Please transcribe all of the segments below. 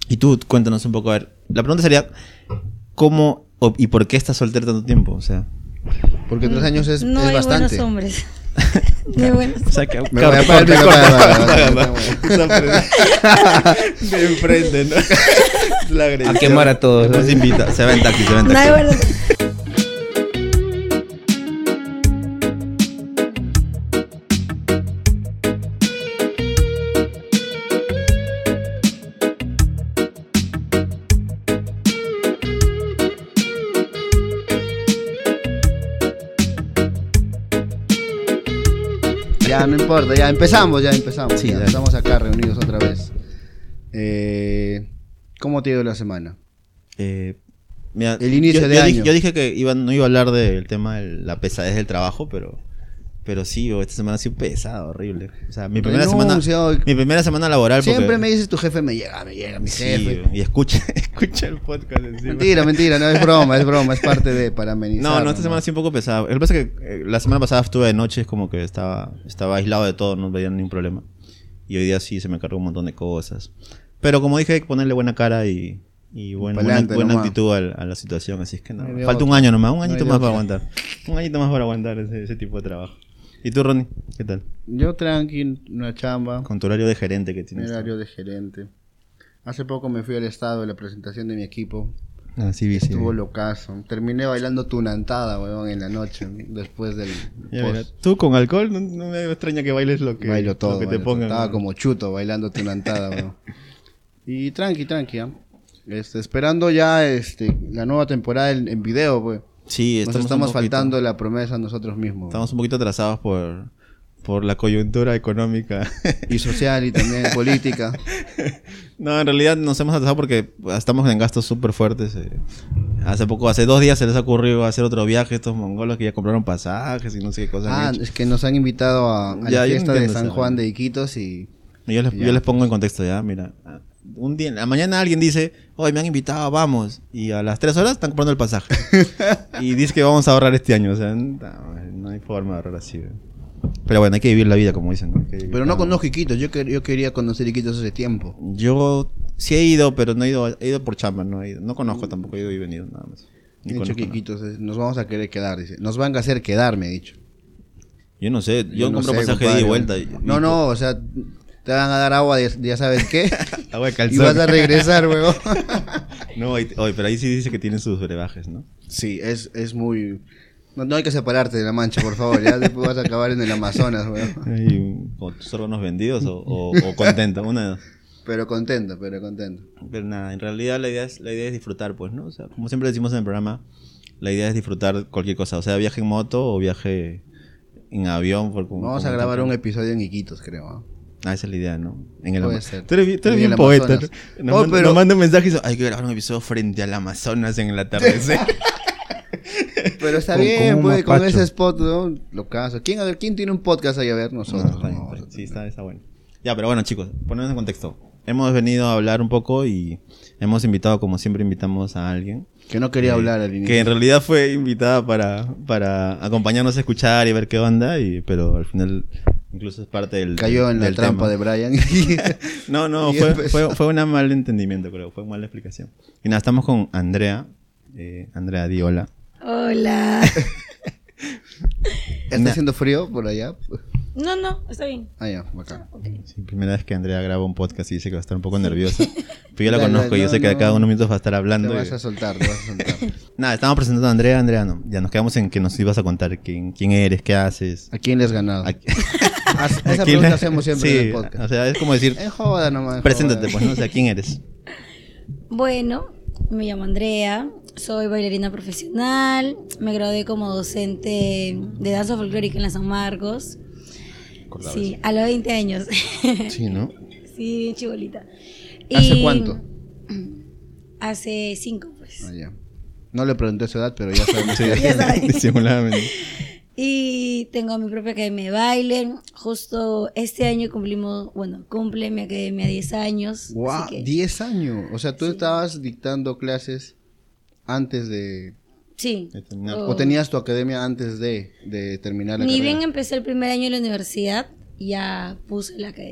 Y tú, cuéntanos un poco, a ver, la pregunta sería, ¿cómo y por qué estás soltero tanto tiempo? O sea... Porque 3 años es No hay bastante. buenos hombres. No hay buenos O sea, que Me voy a parar, de enfrente, ¿no? La agresión. A quemar a todos, ¿no? Nos invita, se va en taxi, No hay buenos. Ya, no importa, ya empezamos. Sí, ya dale. estamos acá reunidos otra vez. ¿Cómo te ha ido la semana? Mira, El inicio yo de dije, año. yo dije que no iba a hablar del tema de la pesadez del trabajo, pero sí, esta semana ha sido pesada, horrible. O sea, mi primera semana laboral. Siempre porque, me dices tu jefe me llega, mi sí, jefe. y escucha el podcast encima. Mentira, no es broma, es parte de para amenizar. No, esta semana sí un poco pesada. Lo que pasa es que la semana pasada estuve de noche, es como que estaba aislado de todo, no veía ningún problema. Y hoy día sí se me cargó un montón de cosas. Pero como dije, hay que ponerle buena cara y buena actitud a la situación. Así es que no. No hay de Falta un otra. año nomás, un añito No hay de más para otra. aguantar. Un añito más para aguantar ese tipo de trabajo. ¿Y tú, Ronnie? ¿Qué tal? Yo tranqui, una chamba, Con tu horario de gerente que un tienes. horario de gerente. Hace poco me fui al estado de la presentación de mi equipo. Ah, sí, vi, sí. Estuvo locazo. Terminé bailando tunantada, weón, en la noche, después del Ya, mira, post. tú con alcohol no me extraña que bailes lo que, Bailo todo, lo que te bailo todo. pongan. Estaba como chuto bailando tunantada, weón. Y tranqui, ¿ah? Esperando ya la nueva temporada en video, pues. Sí, Nos un estamos poquito- faltando la promesa a nosotros mismos. Estamos un poquito atrasados por la coyuntura económica. Y social y también política. No, en realidad nos hemos atrasado porque estamos en gastos súper fuertes. Hace 2 días se les ha ocurrido hacer otro viaje estos mongolos que ya compraron pasajes y no sé qué cosas han hecho. Es que nos han invitado a Ya, la yo fiesta de entiendo San esa Juan vaina. de Iquitos y... Y yo Ya. les pongo en contexto ya, mira. Un día, a la mañana alguien dice, hoy me han invitado, vamos. Y a las 3 horas están comprando el pasaje. Y dice que vamos a ahorrar este año. O sea, no hay forma de ahorrar así. Pero bueno, hay que vivir la vida, como dicen, ¿no? Pero no conozco Iquitos, yo quería conocer Iquitos hace tiempo. Yo sí he ido, pero no he ido por chamba, no conozco tampoco, he ido y venido, nada más. Ni He dicho conozco que nada. Iquitos nos vamos a querer quedar, dice. Nos van a hacer quedar, me he dicho. Yo no sé, yo no compro sé, pasaje de ida y compadre. vuelta. No, o sea, te van a dar agua de ya sabes qué. Agua de Y calzón. vas a regresar, weón. No, pero ahí sí dice que tienen sus brebajes, ¿no? Sí, es muy... No hay que separarte de la mancha, por favor. Ya después vas a acabar en el Amazonas, weón. Con tus órganos vendidos o contento, una de dos. Pero contento. Pero nada, en realidad la idea es disfrutar, pues, ¿no? O sea, como siempre decimos en el programa, la idea es disfrutar cualquier cosa, o sea, viaje en moto o viaje en avión. Vamos a grabar un episodio en Iquitos, creo. ¿Ah? Esa es la idea, ¿no? En el Puede Ama- ser. Tú eres En bien el poeta. Amazonas. ¿No? Oh, pero- Nos manda un mensaje y dice, hay que grabar un episodio frente al Amazonas en el atardecer. Pero está Con bien, un pues, con mapacho. ese spot, ¿no? Lo caso. ¿Quién tiene un podcast ahí? A ver, nosotros. No, está bien, No, está bien. Sí, está bueno. Ya, pero bueno, chicos, ponemos en contexto. Hemos venido a hablar un poco y hemos invitado, como siempre, invitamos a alguien. Que no quería hablar al inicio. Que en realidad fue invitada para acompañarnos a escuchar y ver qué onda, pero al final incluso es parte del Cayó en la del trampa tema. de Brian. No, Y fue, empezó. fue un mal entendimiento, creo. Fue mala explicación. Y nada, estamos con Andrea. Andrea, di hola. Hola. ¿Está haciendo frío por allá? No, está bien. Ah, ya, bacán. Ok. Sí, primera vez que Andrea graba un podcast y dice que va a estar un poco nerviosa. Pero yo la Dale, conozco y yo no, sé que no. cada unos minutos va a estar Te hablando. vas a soltar. Nada, estamos presentando a Andrea. Andrea, no. Ya nos quedamos en que nos ibas a contar quién eres, qué haces. ¿A quién le has ganado? A- Esa quién pregunta le- hacemos siempre sí, en el podcast. O sea, es como decir, En joda nomás. en preséntate, joda. pues, ¿no? O sea, ¿quién eres? Bueno, me llamo Andrea, soy bailarina profesional, me gradué como docente de danza folclórica en la San Marcos. Sí, a los 20 años. Sí, ¿no? Sí, bien chibolita. ¿Hace cuánto? Hace 5, pues. Ah, ya. No le pregunté su edad, pero ya sabemos. Sí, Ya sabes. disimuladamente. Y tengo mi propia academia de baile. Justo este año cumple mi academia 10 años. Guau, así que- 10 años. O sea, tú estabas dictando clases antes de... Sí. De terminar. ¿O tenías tu academia antes de terminar la Ni carrera? bien empecé el primer año en la universidad, ya puse la academia.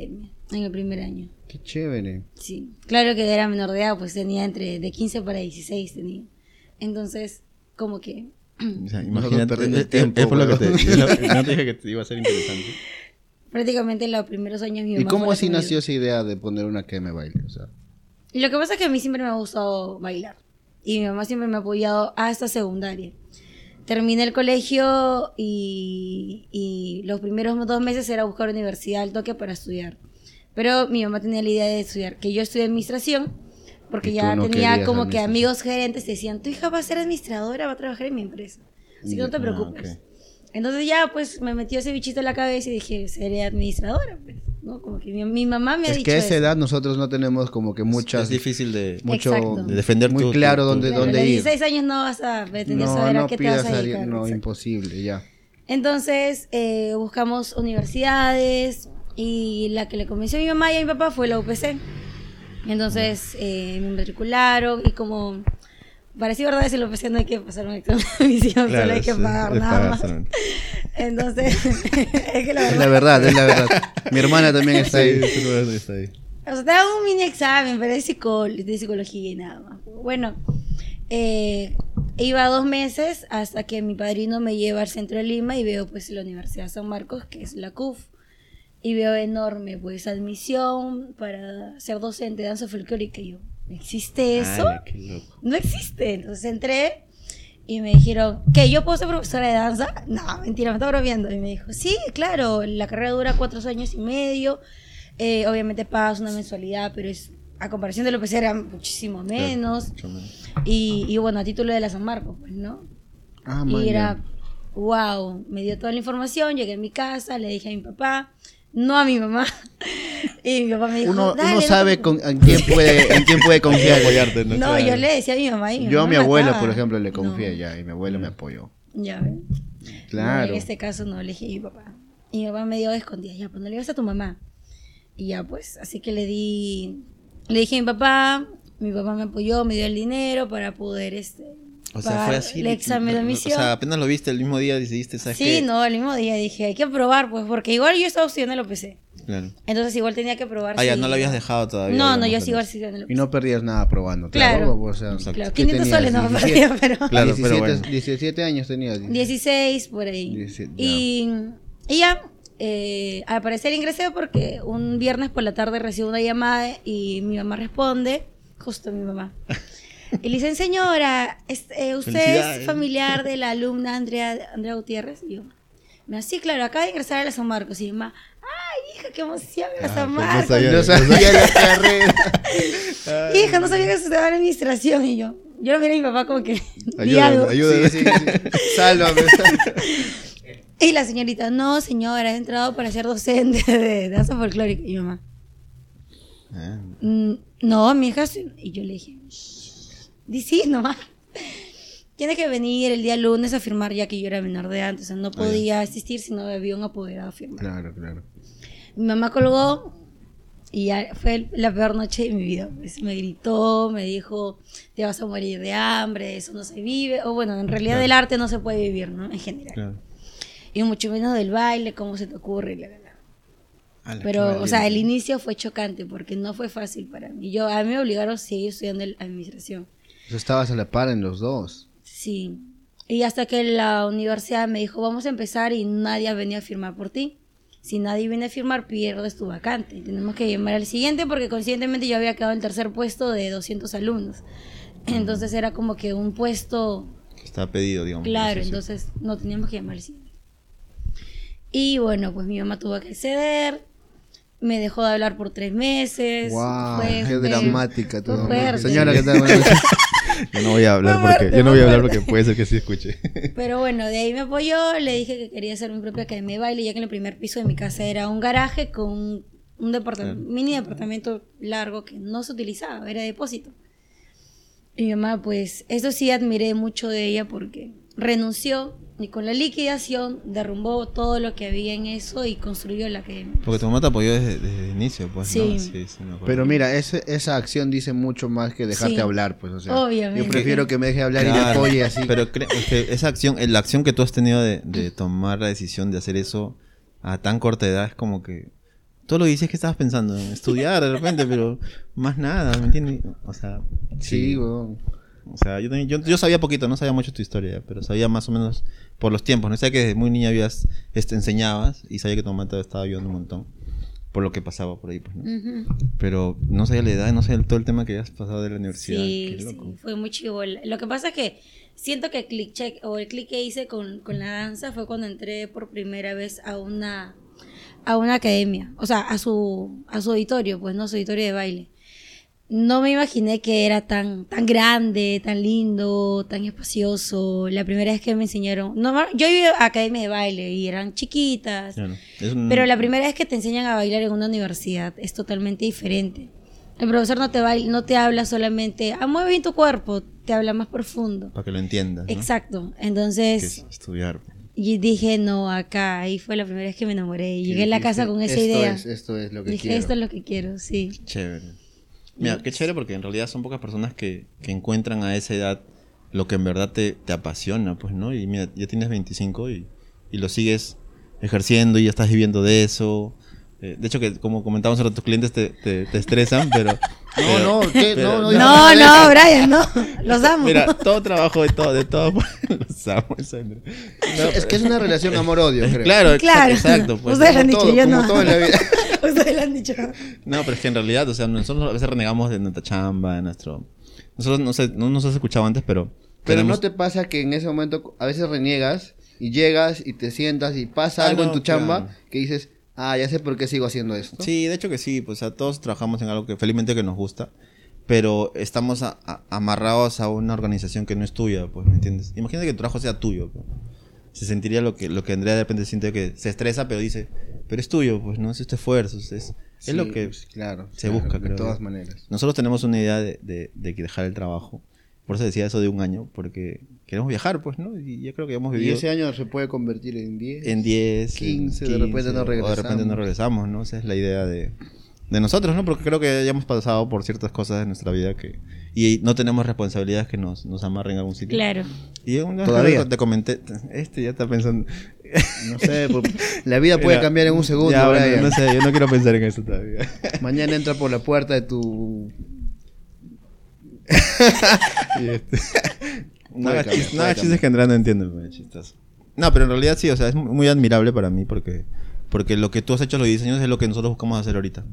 en el primer año. Qué chévere. Sí, claro que era menor de edad, pues tenía de 15 para 16 tenía. Entonces, como que... O sea, Nosotros imagínate, perdiendo el tiempo, es por lo que weón. no te dije que te iba a ser interesante. Prácticamente en los primeros años mi ¿Y mamá cómo fue la así que me nació ayudó. esa idea de poner una que me baile? O sea, Lo que pasa es que a mí siempre me ha gustado bailar. Y mi mamá siempre me ha apoyado hasta secundaria. Terminé el colegio y los primeros 2 meses era buscar universidad al toque para estudiar. Pero mi mamá tenía la idea de estudiar, que yo estudié administración, porque Y tú ya no tenía querías como que administración. amigos gerentes decían, tu hija va a ser administradora, va a trabajar en mi empresa. Así que no te Ah, preocupes. ok. Entonces ya pues me metió ese bichito en la cabeza y dije, seré administradora, pues, ¿no? Como que mi mamá me ha es dicho que a esa eso. edad nosotros no tenemos como que muchas... Es difícil de Exacto. de defender muy tu- claro tu- dónde, Claro, a dónde los ir. 16 años no vas a pretender No, saber a no qué te vas pidas a salir, dedicar. no, exacto. imposible, ya. Entonces buscamos universidades y la que le convenció a mi mamá y a mi papá fue la UPC. Entonces me matricularon y como para decir verdad, en la UPC no hay que pasar un examen de admisión, Claro, solo hay que sí, pagar es nada pagar más. solamente. Entonces, es que la Es verdad, la verdad, es la verdad. Mi hermana también está ahí. Sí, tú no está ahí. o sea, te hago un mini examen, pero es de psicología y nada más. Bueno, iba 2 meses hasta que mi padrino me lleva al centro de Lima y veo pues la Universidad San Marcos, que es la CUF, y veo enorme pues admisión para ser docente de danza folclórica y yo, ¿existe eso? Ay, qué loco. No existe. Entonces entré y me dijeron, ¿qué? ¿Yo puedo ser profesora de danza? No, mentira, me está bromeando. Y me dijo, sí, claro, la carrera dura 4 años y medio. Obviamente pagas una mensualidad, pero es a comparación de lo que era muchísimo menos. Mucho menos. Y bueno, a título de la San Marcos, pues, ¿no? Ah, Y man, era, ya. wow, me dio toda la información, llegué a mi casa, le dije a mi papá, no a mi mamá. Y mi papá me dijo, Uno "Dale, no te sabe preocupes". en quién puede confiar. Apoyarte, ¿no? No, Claro. yo le decía a mi mamá y mi Yo a mamá mi me abuela, mataba. por ejemplo, le confié No. ya y mi abuela me apoyó. Ya ven. Claro. No, en este caso no, le dije a mi papá. Y mi papá me dio escondida, ya, pues no le digas a tu mamá. Y ya, pues, así que le dije a mi papá me apoyó, me dio el dinero para poder, O sea, pagar fue así. el examen de O admisión. sea, apenas lo viste el mismo día decidiste, ¿sabes Sí, qué? no, el mismo día dije, hay que probar, pues, porque igual yo estaba estudiando en el OPC. Claro. Entonces igual tenía que probar. Ah, ya si- no lo habías dejado todavía. No, no, digamos, yo pero- sigo estudiando en el Y OPC. no perdías nada probando. Claro. O sea, Exacto. Claro, ¿qué 500 tenías? soles no me 17. perdía, pero... Claro, pero 17, bueno. 17 años tenías. 16 por ahí. 17, ya. Y ya, al parecer ingresé porque un viernes por la tarde recibo una llamada y mi mamá responde, justo mi mamá. Y le dicen, señora, ¿usted Felicidades. es familiar de la alumna Andrea Gutiérrez? Y yo, me dice, sí, claro, acaba de ingresar a la San Marcos. Y mi mamá, ay, hija, qué emoción, la San pues no Marcos. sabía. No sabía la carrera. Hija, no sabía que se estudiaba en administración. Y yo lo miré a mi papá como que, di Ayúdame, algo. ayúdame. Sí, sí, sí. Sálvame. Y la señorita, no, señora, he entrado para ser docente de danza folclórica. Y mi mamá, Ah, no, mi hija. Y yo le dije, di sí, nomás. Tiene que venir el día lunes a firmar ya que yo era menor de edad. Entonces no podía asistir si no había un apoderado a firmar. Claro, claro. Mi mamá colgó y ya fue la peor noche de mi vida. Pues me gritó, me dijo, te vas a morir de hambre, eso no se vive. O bueno, en realidad Claro. del arte no se puede vivir, ¿no? En general. claro. Y mucho menos del baile, cómo se te ocurre. Y bla, bla, bla. Ala, qué Pero, o sea, el valiente. inicio fue chocante porque no fue fácil para mí. A mí me obligaron a seguir estudiando administración. O sea, estabas a la par en los dos. Sí. Y hasta que la universidad me dijo, vamos a empezar y nadie ha venido a firmar por ti. Si nadie viene a firmar, pierdes tu vacante. Tenemos que llamar al siguiente porque conscientemente yo había quedado en tercer puesto de 200 alumnos. Entonces era como que un puesto Está pedido, digamos. claro, Sí, sí. entonces no teníamos que llamar al siguiente. Y bueno, pues mi mamá tuvo que ceder. Me dejó de hablar por 3 meses. Wow, Fue- qué fue- dramática tu fue mamá. fuerte. Señora, ¿qué tal? Buenas noches. Yo no voy a hablar Fue porque, fuerte, yo no fue voy a hablar fuerte. porque puede ser que sí escuche. Pero bueno, de ahí me apoyó, le dije que quería hacer mi propia academia de baile, ya que en el primer piso de mi casa era un garaje con un mini departamento largo que no se utilizaba, era depósito. Y mi mamá, pues, eso sí admiré mucho de ella porque renunció y con la liquidación derrumbó todo lo que había en eso y construyó la academia. Porque tu mamá te apoyó desde el inicio, pues, Sí. ¿no? Sí, me acuerdo. Pero mira, esa acción dice mucho más que dejarte Sí. hablar, pues, o sea. Obviamente. Yo prefiero que me deje hablar y me Claro, apoye así. Pero es que esa acción, la acción que tú has tenido de tomar la decisión de hacer eso a tan corta edad es como que todo lo que dices que estabas pensando en estudiar de repente, pero más nada, ¿me entiendes? O sea, Sí, weón. o sea, yo sabía poquito, no sabía mucho tu historia, pero sabía más o menos por los tiempos, ¿no? Sabía que desde muy niña habías, enseñabas y sabía que tu mamá te estaba ayudando un montón por lo que pasaba por ahí, pues, ¿no? Pero no sabía la edad, no sabía todo el tema que habías pasado de la universidad. Sí, Qué loco. sí, fue muy chivola. Lo que pasa es que siento que el click que hice con la danza fue cuando entré por primera vez a una academia, o sea, a su auditorio, pues, ¿no? Su auditorio de baile. No me imaginé que era tan grande, tan lindo, tan espacioso. La primera vez que me enseñaron... yo iba a academia de baile y eran chiquitas. Claro. Pero la primera vez que te enseñan a bailar en una universidad es totalmente diferente. El profesor no te habla solamente... mueve bien tu cuerpo, te habla más profundo. Para que lo entiendas, ¿no? Exacto. Que Entonces... es estudiar. Y dije, no, acá. Ahí fue la primera vez que me enamoré. Y llegué a la casa con esa idea. Esto es lo que Dije, quiero. esto es lo que quiero, sí. Chévere. Mira, qué chévere porque en realidad son pocas personas que encuentran a esa edad lo que en verdad te apasiona, pues, ¿no? Y mira, ya tienes 25 y lo sigues ejerciendo y ya estás viviendo de eso. De hecho, que como comentábamos ahora, tus clientes te estresan, pero... No, No, Brian, no. Los amo. Mira, todo trabajo de todo los amo, Sandra. Es que es una relación amor-odio, creo. Claro, Claro. exacto. Pues, Ustedes lo han dicho, yo como no. todo en la vida. Ustedes lo han dicho. No, pero es que en realidad, o sea, nosotros a veces renegamos de nuestra chamba, de nuestro... Nosotros, no sé, no nos has escuchado antes, pero... Pero tenemos- ¿no te pasa que en ese momento a veces reniegas y llegas y te sientas y pasa algo no, en tu chamba claro. que dices, ya sé por qué sigo haciendo esto? Sí, de hecho que sí, pues a todos trabajamos en algo que felizmente que nos gusta, pero estamos amarrados a una organización que no es tuya, pues, ¿me entiendes? Imagínate que tu trabajo sea tuyo, pues. Se sentiría lo que Andrea de repente siente que se estresa, pero dice, pero es tuyo, pues, no es este esfuerzo, es Sí, lo que pues, claro, se busca, de creo. todas maneras. Nosotros tenemos una idea de que dejar el trabajo, por eso decía eso de 1 año, porque queremos viajar, pues, ¿no? Y yo creo que hemos Y vivido... ese año se puede convertir en 10. En 10, 15, de repente no o de repente regresamos. no regresamos, ¿no? Esa es la idea de nosotros, ¿no? Porque creo que ya hemos pasado por ciertas cosas en nuestra vida y no tenemos responsabilidades que nos amarren en algún sitio. Claro. Y una vez Todavía. te comenté, ya está pensando... No sé, la vida puede Mira, cambiar en un segundo, ya, bueno, Brian. no sé, yo no quiero pensar en eso todavía. Mañana entra por la puerta de tu... Y no Puede hagas cambiar, chistes, puede chistes cambiar. que Andrea no entiende, pues, chistoso. No, pero en realidad sí, o sea, es muy admirable para mí porque lo que tú has hecho los 10 años es lo que nosotros buscamos hacer ahorita.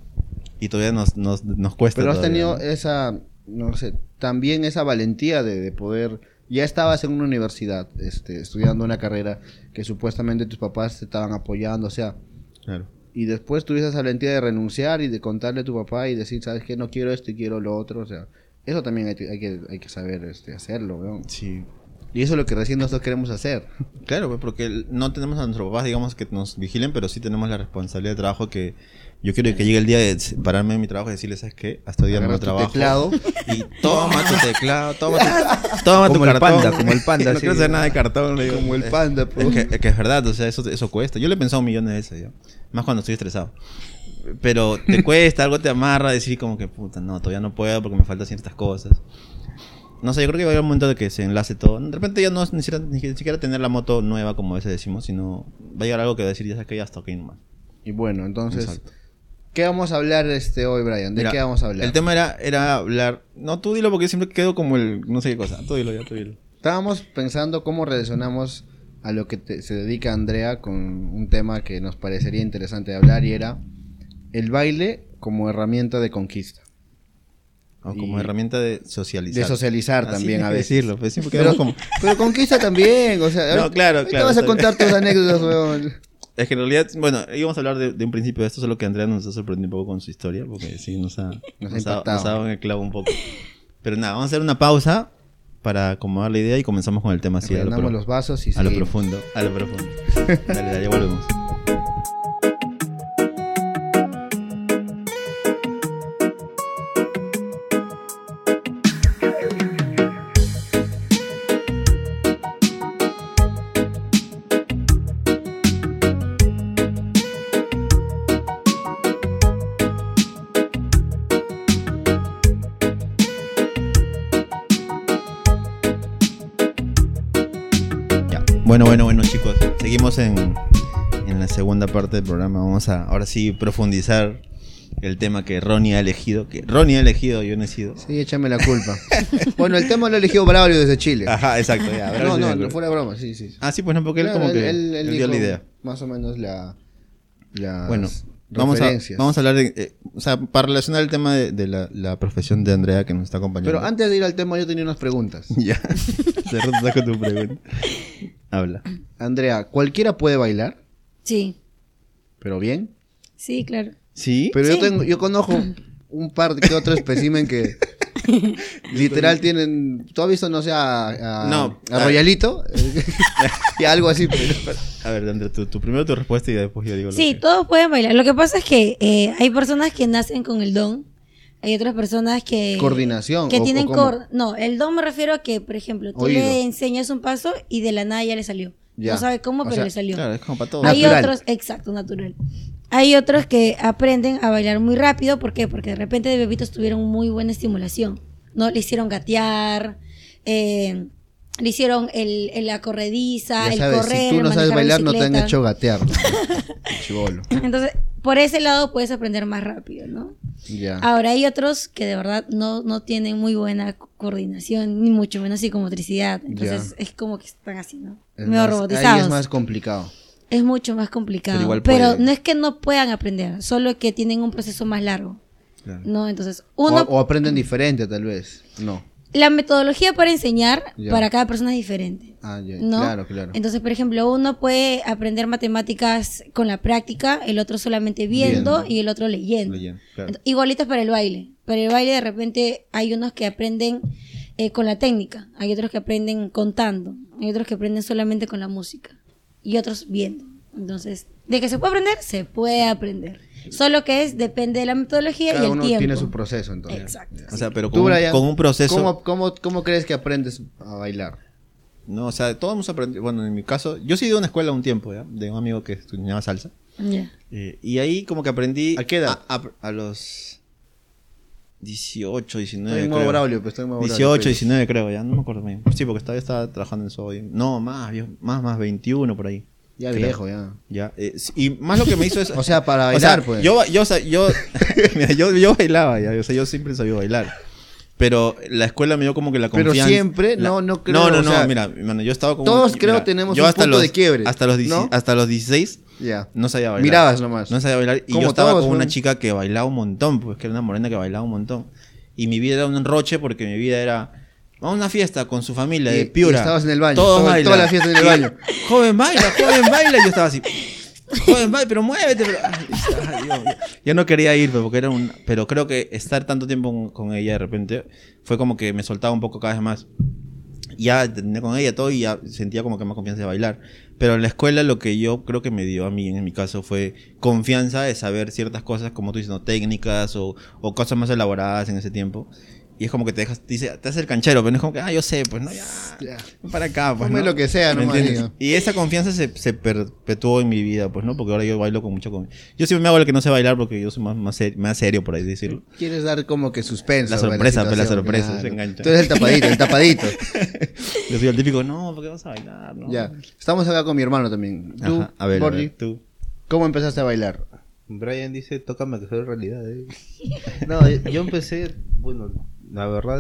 Y todavía nos cuesta. Pero has todavía, tenido ¿no? esa, no sé, también esa valentía de poder... Ya estabas en una universidad, estudiando una carrera que supuestamente tus papás te estaban apoyando, o sea... Claro. Y después tuviste esa valentía de renunciar y de contarle a tu papá y decir, ¿sabes qué? No quiero esto y quiero lo otro, o sea... Eso también hay que saber hacerlo, weón. Sí. Y eso es lo que recién nosotros queremos hacer. Claro, pues, porque no tenemos a nuestros papás, digamos, que nos vigilen, pero sí tenemos la responsabilidad de trabajo que yo quiero que llegue el día de pararme en mi trabajo y decirles, ¿sabes qué? Hasta hoy día no Agarras tu trabajo. teclado. Y toma tu teclado, toma tu Como el cartón. panda, como el panda, No sí. quiero hacer nada de cartón. Le digo. Como el panda, pues. Es que es verdad, o sea, eso cuesta. Yo le he pensado 1.000.000 de veces, ¿ya? Más cuando estoy estresado. Pero te cuesta, algo te amarra, decir como que, puta, no, todavía no puedo porque me faltan ciertas cosas. No sé, yo creo que va a haber un momento de que se enlace todo. De repente ya no es ni siquiera tener la moto nueva, como a veces decimos, sino va a llegar algo que va a decir, ya sabes que ya hasta aquí nomás. Y bueno, entonces, Exacto. ¿qué vamos a hablar hoy, Brian? ¿De Mira, qué vamos a hablar? El tema era hablar... No, tú dilo porque yo siempre quedo como el... No sé qué cosa. Tú dilo. Estábamos pensando cómo relacionamos a lo que se dedica Andrea con un tema que nos parecería interesante de hablar y era el baile como herramienta de conquista. O como Y- herramienta de socializar. De socializar Así también hay a que veces. decirlo, pues siempre Pero, quedamos como... pero conquista también, o sea... No, claro, ahorita claro, vas a está contar tus anécdotas, weón. Es que en realidad, bueno, íbamos a hablar de un principio de esto, solo que Andrea nos ha sorprendido un poco con su historia, porque sí, nos ha impactado. dado en el clavo un poco. Pero nada, vamos a hacer una pausa para acomodar la idea y comenzamos con el tema así, Rellenamos los vasos y a lo seguimos. profundo. Dale, ya volvemos. Ya. Bueno, chicos, seguimos en en la segunda parte del programa vamos a ahora sí profundizar el tema que Ronnie ha elegido. Que Ronnie ha elegido, yo no he sido. Sí, échame la culpa. Bueno, el tema lo ha elegido Braulio desde Chile. Ajá, exacto. Ya, No, fuera broma, sí. Ah, sí, pues no, porque Claro, él como que él dio la dijo idea. más o menos las Bueno, vamos a hablar de... o sea, para relacionar el tema de la profesión de Andrea que nos está acompañando. Pero antes de ir al tema yo tenía unas preguntas. Ya, de rato saco tu pregunta. Habla. Andrea, ¿cualquiera puede bailar? Sí, ¿Pero bien? sí, claro. ¿Sí? Pero Sí. yo conozco un par de otro espécimen que literal tienen... ¿Tú has visto, no sé, No. a Royalito? Y algo así. Pero... A ver, Andrea, tú primero tu respuesta y después yo digo lo Sí, que... todos pueden bailar. Lo que pasa es que hay personas que nacen con el don. Hay otras personas que... Coordinación, Que o tienen... cómo. No, el don me refiero a que, por ejemplo, tú Oído. le enseñas un paso y de la nada ya le salió. Ya. No sabe cómo, O pero sea, le salió. Claro, es como para todo. Hay Natural. otros, exacto, natural. Hay otros que aprenden a bailar muy rápido. ¿Por qué? Porque de repente de bebitos tuvieron muy buena estimulación. ¿No? Le hicieron gatear, le hicieron la corrediza, Ya el sabes, correr, si tú no sabes manejar bailar, no te han bicicleta. hecho gatear. Chibolo. Entonces, por ese lado puedes aprender más rápido, ¿no? Ya. Ahora hay otros que de verdad no tienen muy buena coordinación, ni mucho menos psicomotricidad. Entonces es como que están así, ¿no? Es Medio más- robotizados. ahí es más complicado. Es mucho más complicado. Pero igual Pero pueden. no es que no puedan aprender, solo que tienen un proceso más largo, Claro. ¿no? Entonces, O, uno... o aprenden diferente, tal vez. No. La metodología para enseñar Ya. para cada persona es diferente. Ah, ya. ¿No? Claro. Entonces, por ejemplo, uno puede aprender matemáticas con la práctica, el otro solamente viendo, Viendo. y el otro leyendo. Leyendo, claro. Igualitas para el baile. Para el baile de repente hay unos que aprenden con la técnica, hay otros que aprenden contando, hay otros que aprenden solamente con la música y otros viendo. Entonces, de que se puede aprender, se puede aprender. Solo que depende de la metodología Cada y el uno tiempo. tiene su proceso, entonces. Exacto. O sea, pero Tú, Brian, con un proceso... ¿cómo crees que aprendes a bailar? No, o sea, todos hemos aprendido... Bueno, en mi caso... Yo sí he ido a una escuela un tiempo, ¿ya? De un amigo que estudiaba salsa. Ya. Y ahí como que aprendí... ¿A qué edad? A los 18, 19 Estoy en modo creo. Braulio, pues estoy en modo Braulio, 18, pues. 19 creo, ya. No me acuerdo bien. Sí, porque todavía estaba trabajando en eso hoy. No, más, viejo, más 21 por ahí. Ya Creo. viejo, ya. Ya. Y más lo que me hizo es... O sea, para O sea, bailar, pues. Mira, yo bailaba ya, o sea, yo siempre sabía bailar. Pero la escuela me dio como que la Pero confianza. siempre, no creo, No, o sea, mira, mano, yo estaba como... todos creo tenemos un punto de quiebre, Hasta los, ¿no? hasta los 16 Ya. no sabía bailar. Mirabas nomás. No sabía bailar. Y Como yo estaba todos, con una pues. chica que bailaba un montón, pues que era una morena que bailaba un montón. Y mi vida era un enroche porque mi vida era... Vamos a una fiesta con su familia de Y Piura. estabas en el baño, Todos toda bailan. la fiesta en el Y, baño. Joven baila. Y yo estaba así... Joven, baila, pero muévete. Pero... Ay, Dios mío. Yo no quería ir, pues, porque era un... Pero creo que estar tanto tiempo con ella de repente fue como que me soltaba un poco cada vez más. Ya terminé con ella todo y ya sentía como que más confianza de bailar. Pero en la escuela lo que yo creo que me dio a mí, en mi caso, fue confianza de saber ciertas cosas, como tú dices, ¿no? Técnicas o cosas más elaboradas en ese tiempo. Y es como que te hace el canchero, pero no es como que, yo sé, pues no, ya, Ya. ven para acá, pues. Ponme ¿no? lo que sea, ¿Me nomás, entiendes? digo. Y esa confianza se perpetuó en mi vida, pues, ¿no? Porque ahora yo bailo con mucha confianza. Yo siempre me hago el que no sé bailar porque yo soy más serio, por ahí decirlo. Quieres dar como que suspenso. La a sorpresa, pues, la situación, sorpresa, se engancha. Tú eres el tapadito. Yo soy el típico, no, porque vas a bailar, ¿no? Ya. Estamos acá con mi hermano también. Tú, Ajá, a ver, Borgi, tú. ¿cómo empezaste a bailar? Brian dice, tócame que soy realidad. No, yo empecé, bueno, la verdad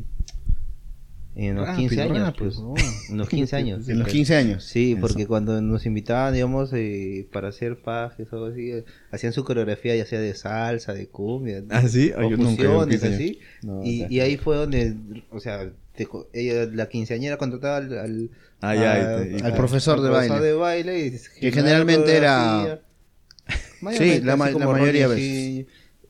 en los 15 años, Rápido, pues, ¿no? en los 15 años. En los 15 años. Sí, Eso. porque cuando nos invitaban, digamos, para hacer pajes o algo así, hacían su coreografía ya sea de salsa, de cumbia, ¿Ah, sí? o Yo nunca, yo fusiones, 15 años. así. No, y, ok. y ahí fue donde, o sea, ella, la quinceañera contrataba al profesor de baile y Que generalmente era- Mayormente, Sí, la así como mayoría de Ronnie, sí.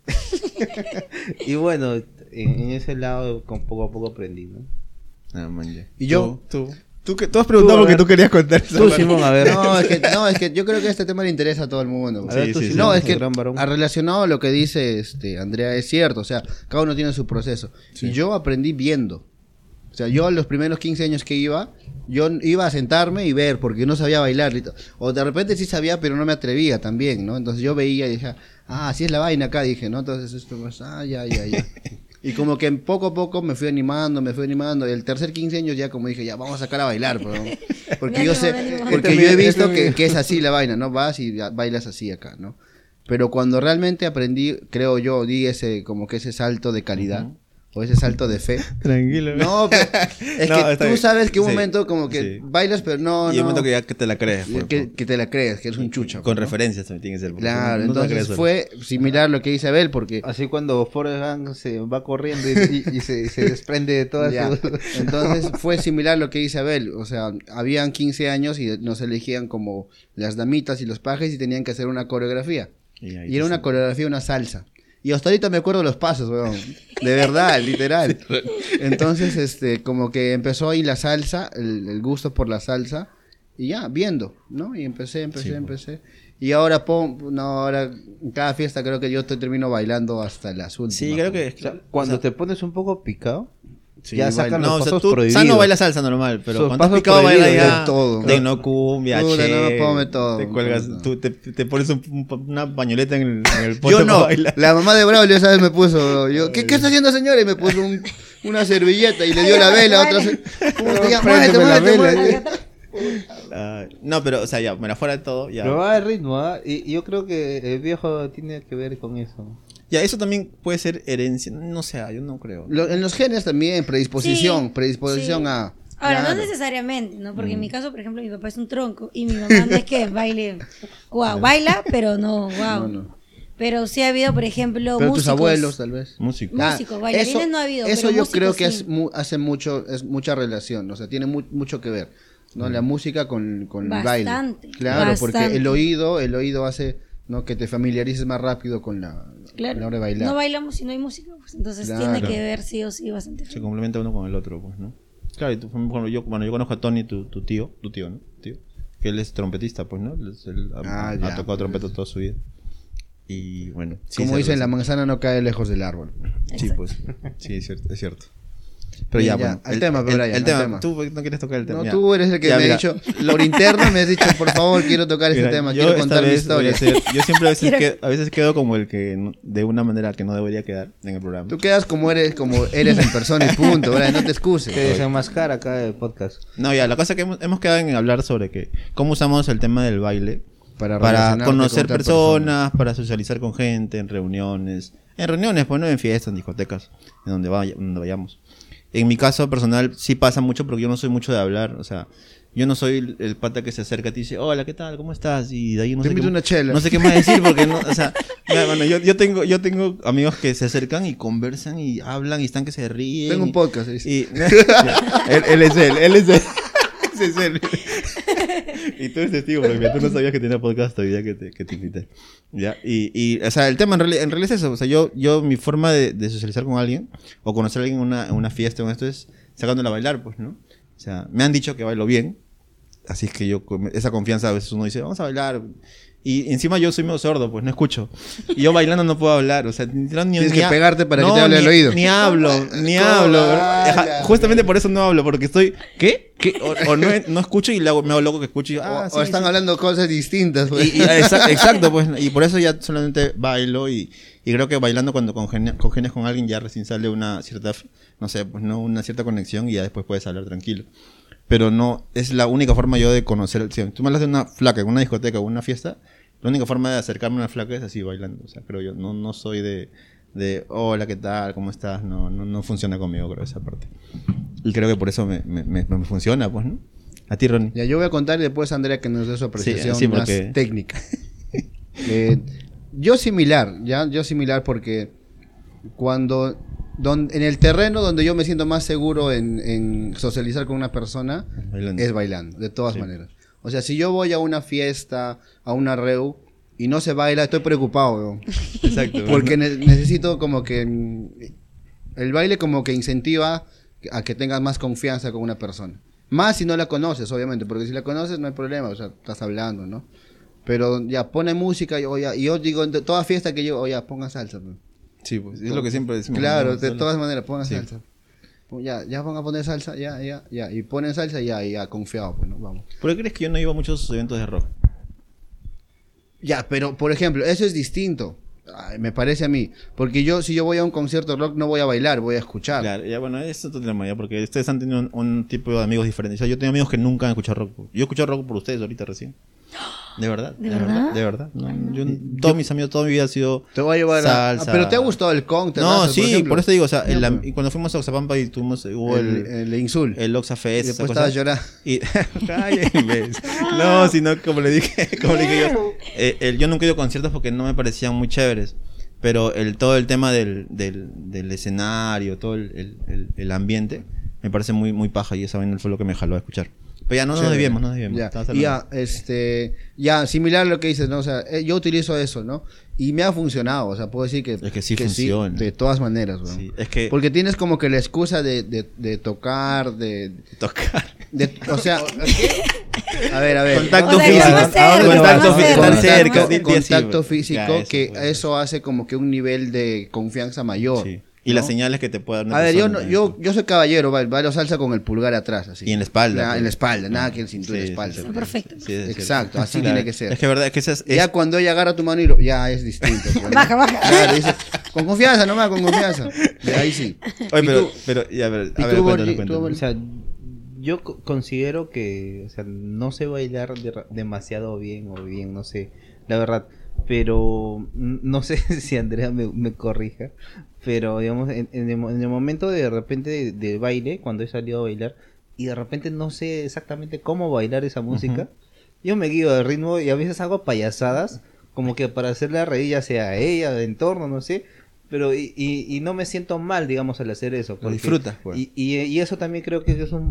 Y bueno, en ese lado poco a poco aprendí, ¿no? Ah, man, ya. Y yo- Tú has preguntado Tú, a porque ver. tú querías contar esa Tú, parte. Simón, a ver. No, es que yo creo que este tema le interesa a todo el mundo. A ver, Sí, tú, sí, Simón, No, es el que gran varón. relacionado a lo que dice Andrea es cierto, o sea, cada uno tiene su proceso. Y yo aprendí viendo. O sea, yo a los primeros 15 años que yo iba a sentarme y ver, porque no sabía bailar. O de repente sí sabía, pero no me atrevía también, ¿no? Entonces yo veía y dije, así es la vaina acá, dije, ¿no? Entonces esto más, ya. Y como que poco a poco me fui animando. Y el tercer 15 años ya como dije, ya vamos a sacar a bailar, pero, porque Me yo animo, sé, me animo. porque yo he visto que es así la vaina, ¿no? Vas y bailas así acá, ¿no? Pero cuando realmente aprendí, creo yo, di como que ese salto de calidad, o ese salto de fe. Tranquilo. No, pero es No, que está tú bien. sabes que un Sí, momento como que sí. bailas, pero no, Y un no. momento que ya que te la crees. pues, que te la crees, que eres un chucha. Con ¿no? referencias también tiene que ser. porque Claro, no te la crees entonces solo. fue similar a lo que dice Abel, porque Así cuando Forrest Gump se va corriendo y se desprende de todas ya, sus... entonces fue similar a lo que dice Abel, o sea, habían 15 años y nos elegían como las damitas y los pajes y tenían que hacer una coreografía. Y ahí Y era sí. una coreografía, una salsa. Y hasta ahorita me acuerdo los pasos, weón. De verdad, literal. Entonces, como que empezó ahí la salsa, el gusto por la salsa. Y ya, viendo, ¿no? Y empecé. Y ahora, ahora en cada fiesta creo que yo termino bailando hasta las últimas. Sí, creo que. O sea, cuando te pones un poco picado, Sí, ya baila. sacan No, los o sea, pasos tú prohibidos. Sano baila salsa normal, pero Sus cuando estás pasos picado baila prohibidos, ya de todo. tecnocumbia, Puta, no, che, ponme todo, te cuelgas, ponme tú te pones una pañoleta en el pote Yo para no, bailar. la mamá de Braulio esa vez me puso, yo, ¿qué está haciendo señora? Y me puso una servilleta y le dio la vela, otra ¿cómo te llamas? Préndeme la vela, muévete. No, pero, o sea, ya, bueno, fuera de todo, ya. Pero va de ritmo, ¿ah? Y yo creo que el viejo tiene que ver con eso. Ya, eso también puede ser herencia, no sé, yo no creo. En los genes también, predisposición Sí. a... Ahora, Claro. no necesariamente, ¿no? Porque en mi caso, por ejemplo, mi papá es un tronco y mi mamá no es que baile, wow, baila, pero no, wow. No. Pero sí ha habido, por ejemplo, Pero músicos. tus abuelos, tal vez. Músico. Músicos, bailarines no ha habido, Eso pero yo músicos creo que sí. hace mucho, es mucha relación, o sea, tiene mucho que ver, ¿no? La música con el baile. Bastante, Claro, porque bastante. el oído hace, ¿no? Que te familiarices más rápido con a Claro, la hora de bailar. no bailamos si no hay música, pues entonces Claro. tiene que ver sí o sí bastante. Se complementa uno con el otro, pues, ¿no? Claro, y tú, por ejemplo, yo conozco a Tony, tu tío, ¿no? Tío, que él es trompetista, pues, ¿no? Él ha ya, tocado pues. trompeta toda su vida. Y bueno, sí, Como se dicen, la relaciona. manzana no cae lejos del árbol. Sí, Exacto. pues. Sí, es cierto. Es cierto. Pero Bien, ya, ya, bueno. al tema, pero Brian, el al tema. tema. Tú no quieres tocar el tema. No, ya. tú eres el que Ya, me mira, ha dicho, por interno me has dicho, por favor, quiero tocar ese mira, tema, yo quiero esta contar mi vez voy a historia. yo siempre a veces quedo como el que de una manera que no debería quedar en el programa. Tú quedas como eres en persona y punto, Brian, no te excuses. Que desenmascara acá el podcast. No, ya, la cosa que hemos quedado en hablar sobre que cómo usamos el tema del baile para relacionarte conocer con otra personas, para socializar con gente, en reuniones, pues no en fiestas, en discotecas, en donde vayamos. En mi caso personal sí pasa mucho porque yo no soy mucho de hablar, o sea, yo no soy el pata que se acerca a ti y dice, hola, ¿qué tal? ¿Cómo estás? Y de ahí no Te sé invito qué, una chela. no sé qué más decir porque no, o sea, ya, bueno, yo tengo amigos que se acercan y conversan y hablan y están que se ríen. Tengo un podcast, dice. Y él es él. Ese es él. Y tú eres testigo, porque mira, tú no sabías que tenía podcast todavía que te invité. ¿Ya? O sea, el tema en realidad es eso. O sea, yo mi forma de socializar con alguien o conocer a alguien en una fiesta o en esto es sacándola a bailar, pues, ¿no? O sea, me han dicho que bailo bien. Así es que yo, esa confianza a veces uno dice, vamos a bailar. Y encima yo soy medio sordo, pues no escucho. Y yo bailando no puedo hablar. O sea, Tienes que pegarte para que te hable al oído. Ni hablo. Ajá, justamente por eso no hablo, porque estoy. ¿Qué? O no escucho y me hago loco que escucho. Y, sí, o están sí. hablando cosas distintas. Pues. Exacto, pues. Y por eso ya solamente bailo y creo que bailando cuando congenias con alguien ya recién sale una cierta, no sé, pues no, una cierta conexión y ya después puedes hablar tranquilo. Pero no, es la única forma yo de conocer. Si tú me hablas de una flaca en una discoteca o una fiesta, la única forma de acercarme a una flaca es así bailando. O sea, creo yo. No soy de hola, ¿qué tal? ¿Cómo estás? No funciona conmigo, creo, esa parte. Y creo que por eso me funciona, pues, ¿no? A ti, Ronnie. Ya, yo voy a contar y después Andrea que nos dé su apreciación Sí, más porque- técnica. Yo similar porque en el terreno donde yo me siento más seguro en socializar con una persona Bailando. es bailando, de todas Sí. maneras. O sea, si yo voy a una fiesta, a una reu y no se baila, estoy preocupado, weón. Exacto. Porque necesito como que el baile como que incentiva a que tengas más confianza con una persona. Más si no la conoces, obviamente, porque si la conoces no hay problema, o sea, estás hablando, ¿no? Pero ya pone música y yo digo, en toda fiesta que yo, ya ponga salsa. Pues. Sí, pues, es lo que siempre decimos. Claro, ¿no? de todas maneras, ponga Sí. salsa. Ya van a poner salsa, ya. Y ponen salsa, ya, confiado, pues, ¿no? Vamos. ¿Por qué crees que yo no iba a muchos eventos de rock? Ya, pero, por ejemplo, eso es distinto. me parece a mí. Porque si yo voy a un concierto de rock, no voy a bailar, voy a escuchar. Claro, ya bueno, es otro tema ya, porque ustedes han tenido un tipo de amigos diferentes. O sea, yo tengo amigos que nunca han escuchado rock. Yo he escuchado rock por ustedes ahorita recién. De verdad. ¿De verdad? De verdad. No, todos mis amigos, toda mi vida ha sido Te voy a llevar salsa. pero te ha gustado el Counter. No, sí, por eso te digo, o sea, No, pues. y cuando fuimos a Oxapampa y hubo el Insul. el Oxa Y Fest, después esa cosa. estabas llorando. Y cállenme. No, sino como le dije yo, yo nunca he ido a conciertos porque no me parecían muy chéveres. Pero todo el tema del escenario, todo el ambiente, me parece muy, muy paja y esa vaina fue lo que me jaló a escuchar. Pero ya no nos desviemos. Ya. Estabas Y hablando. ya, similar a lo que dices, ¿no? O sea, yo utilizo eso, ¿no? Y me ha funcionado, o sea, puedo decir que... Es que sí funciona. de todas maneras, weón. Sí, es que Porque tienes como que la excusa de tocar, tocar. o sea... A ver. Contacto O sea, que físico. más cerca, Contacto más físico. cerca. Estar cerca. Contacto físico, Ya, eso que puede eso hace como que un nivel de confianza mayor. Sí. Y ¿no? las señales que te puede dar una A ver, persona yo soy caballero, bailo salsa con el pulgar atrás, así. Y en la espalda, pues. En la espalda, nada que en cintura y Sí, espalda. sí, sí. Perfecto. Sí, es Exacto, cierto. así Claro. tiene que ser. Es que verdad, es que Ya cuando ella agarra tu mano ya es distinto. pues. Baja. Claro, dice, con confianza nomás, con confianza. De ahí sí. Oye, ¿Y pero, tú? pero, ya, a ver, ¿Y a ver, tú, cuéntalo, Borgi? cuéntalo. ¿Tú, O sea, yo considero que, o sea, no sé bailar demasiado bien o bien, no sé, la verdad. Pero no sé si Andrea me corrija. Pero digamos, en el momento de repente de baile, cuando he salido a bailar, y de repente no sé exactamente cómo bailar esa música, yo me guío del ritmo y a veces hago payasadas, como que para hacerle reír, ya sea a ella, de entorno, no sé. Pero y no me siento mal, digamos, al hacer eso. Lo disfrutas, pues. Y eso también creo que es